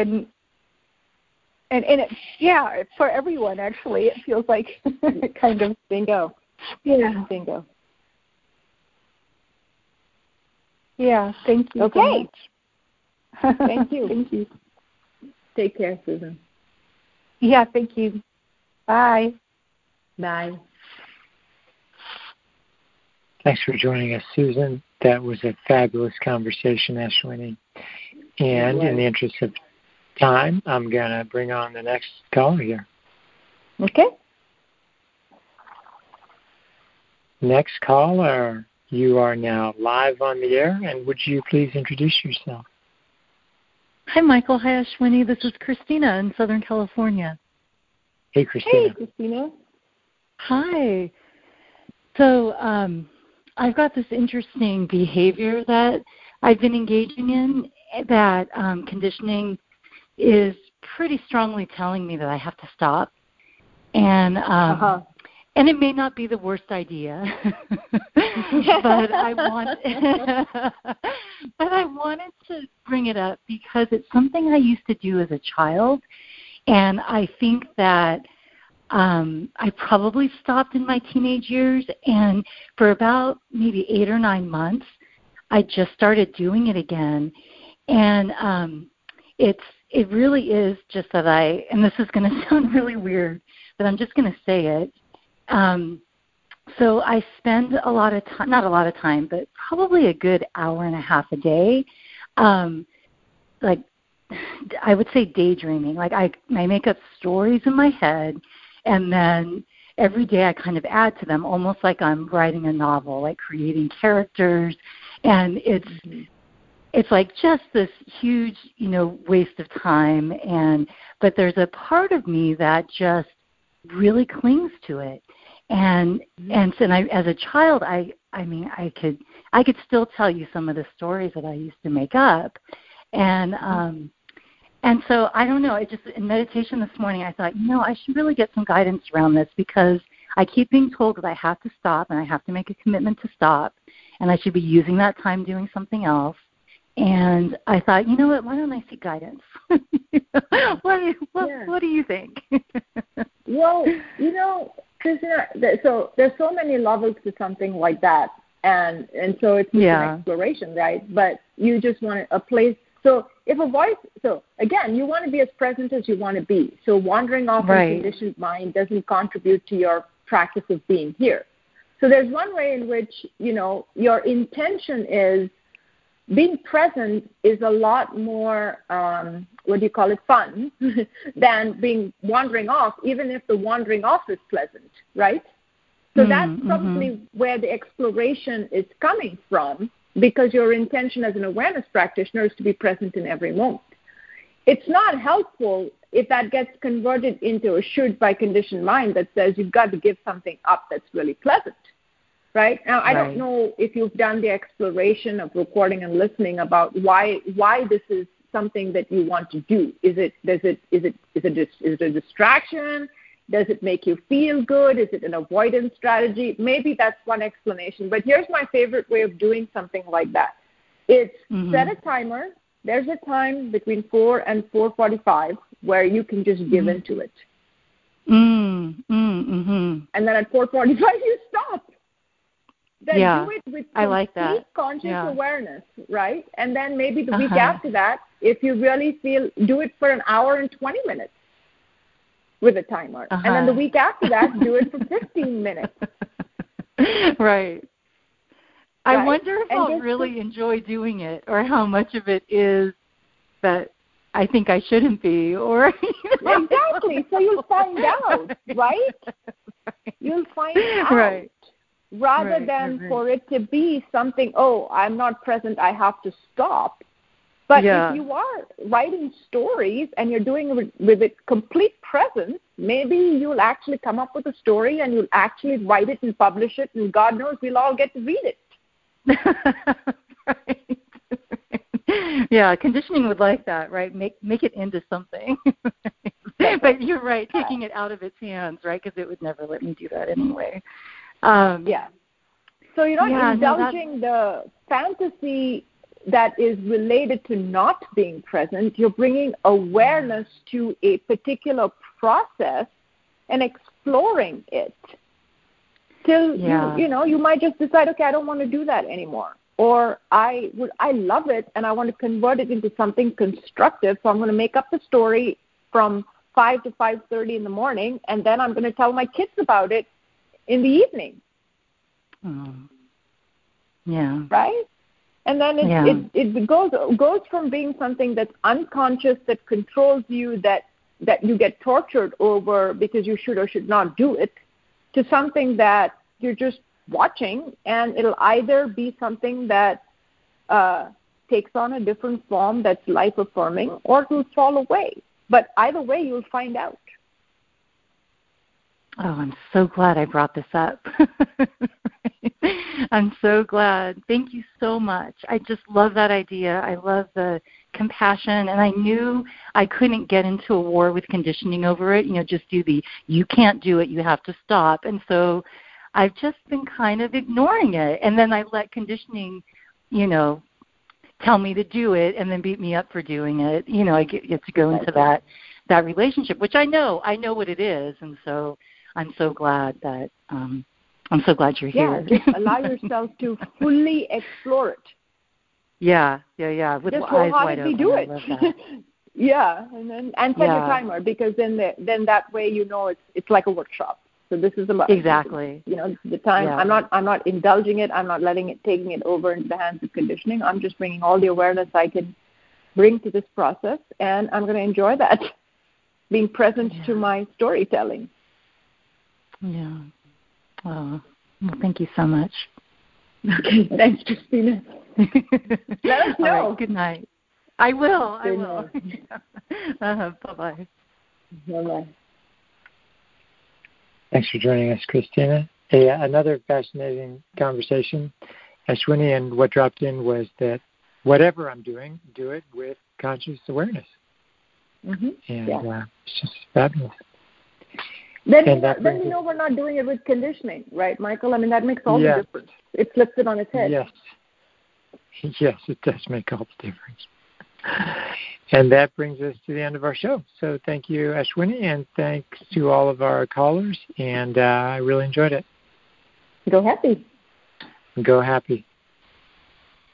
it, for everyone. Actually, it feels like kind of bingo. Yeah, bingo. Yeah. Thank you. Okay. So much. Thank you. Thank you. Take care, Susan. Yeah. Thank you. Bye. Bye. Thanks for joining us, Susan. That was a fabulous conversation, Ashwini. And in the interest of time, I'm going to bring on the next caller here. Okay. Next caller, you are now live on the air, and would you please introduce yourself? Hi, Michael. Hi, Ashwini. This is Christina in Southern California. Hey, Christina. Hey, Christina. Hi. So I've got this interesting behavior that I've been engaging in that conditioning is pretty strongly telling me that I have to stop. And and it may not be the worst idea, but I wanted to bring it up because it's something I used to do as a child. And I think that I probably stopped in my teenage years, and for about maybe 8 or 9 months, I just started doing it again. And it really is just that and this is going to sound really weird, but I'm just going to say it. So I spend a lot of time, not a lot of time, but probably a good hour and a half a day, like I would say daydreaming. Like I make up stories in my head, and then every day I kind of add to them, almost like I'm writing a novel, like creating characters. And it's like just this huge, waste of time. But there's a part of me that just really clings to it. And as a child, I could still tell you some of the stories that I used to make up. And so I don't know, in meditation this morning, I thought, I should really get some guidance around this, because I keep being told that I have to stop and I have to make a commitment to stop, and I should be using that time doing something else. And I thought, you know what, why don't I seek guidance? What do you think? Well, Christina, so there's so many levels to something like that. And so it's an exploration, right? But you just want a place. So again, you want to be as present as you want to be. So wandering off in conditioned mind doesn't contribute to your practice of being here. So there's one way in which, your intention is being present is a lot more, fun than wandering off, even if the wandering off is pleasant, right? So that's probably where the exploration is coming from, because your intention as an awareness practitioner is to be present in every moment. It's not helpful if that gets converted into a should by conditioned mind that says you've got to give something up that's really pleasant, right? Now, I don't know if you've done the exploration of recording and listening about why this is something that you want to do. Is it a distraction? Does it make you feel good? Is it an avoidance strategy? Maybe that's one explanation. But here's my favorite way of doing something like that. It's set a timer. There's a time between 4 and 4:45 where you can just give into it. And then at 4:45 you stop. Then do it with complete conscious awareness, right? And then maybe the week after that, if you really feel, do it for an hour and 20 minutes. With a timer. And then the week after that, do it for 15 minutes. Right. I wonder if I'll really enjoy doing it, or how much of it is that I think I shouldn't be, or Exactly. So you'll find out, right? You'll find out. Rather than for it to be something, I'm not present, I have to stop. But if you are writing stories and you're doing it with a complete presence, maybe you'll actually come up with a story and you'll actually write it and publish it, and God knows we'll all get to read it. Yeah, conditioning would like that, right? Make it into something. But you're right, taking it out of its hands, right? Because it would never let me do that anyway. So you're not indulging the fantasy that is related to not being present. You're bringing awareness to a particular process and exploring it till you might just decide, okay, I don't want to do that anymore, or I love it and I want to convert it into something constructive, so I'm going to make up the story from 5 to 5:30 in the morning, and then I'm going to tell my kids about it in the evening. Right? And then it goes from being something that's unconscious, that controls you, that you get tortured over because you should or should not do it, to something that you're just watching, and it'll either be something that takes on a different form that's life-affirming, or it will fall away. But either way, you'll find out. Oh, I'm so glad I brought this up. I'm so glad. Thank you so much. I just love that idea. I love the compassion, and I knew I couldn't get into a war with conditioning over it, just do you can't do it, you have to stop. And so I've just been kind of ignoring it. And then I let conditioning, tell me to do it and then beat me up for doing it. I get to go into that that relationship, which I know what it is, and so I'm so glad that I'm so glad you're here. Yeah, just allow yourself to fully explore it. Yeah. With just eyes wide open. Do it. Yeah, and set your timer, because then that way it's like a workshop. So this is about exactly. The time. Yeah. I'm not indulging it. I'm not taking it over into the hands of conditioning. I'm just bringing all the awareness I can bring to this process, and I'm going to enjoy that, being present to my storytelling. Yeah. Oh, well, thank you so much. Okay, thanks, Christina. Let us know. All right, good night. I will. Bye-bye. Bye-bye. Thanks for joining us, Christina. Another fascinating conversation, Ashwini, and what dropped in was that whatever I'm doing, do it with conscious awareness. Mm-hmm. And it's just fabulous. Then we know we're not doing it with conditioning, right, Michael? I mean, that makes all the difference. It flips it on its head. Yes, it does make all the difference. And that brings us to the end of our show. So thank you, Ashwini, and thanks to all of our callers. And I really enjoyed it. Go happy. Go happy.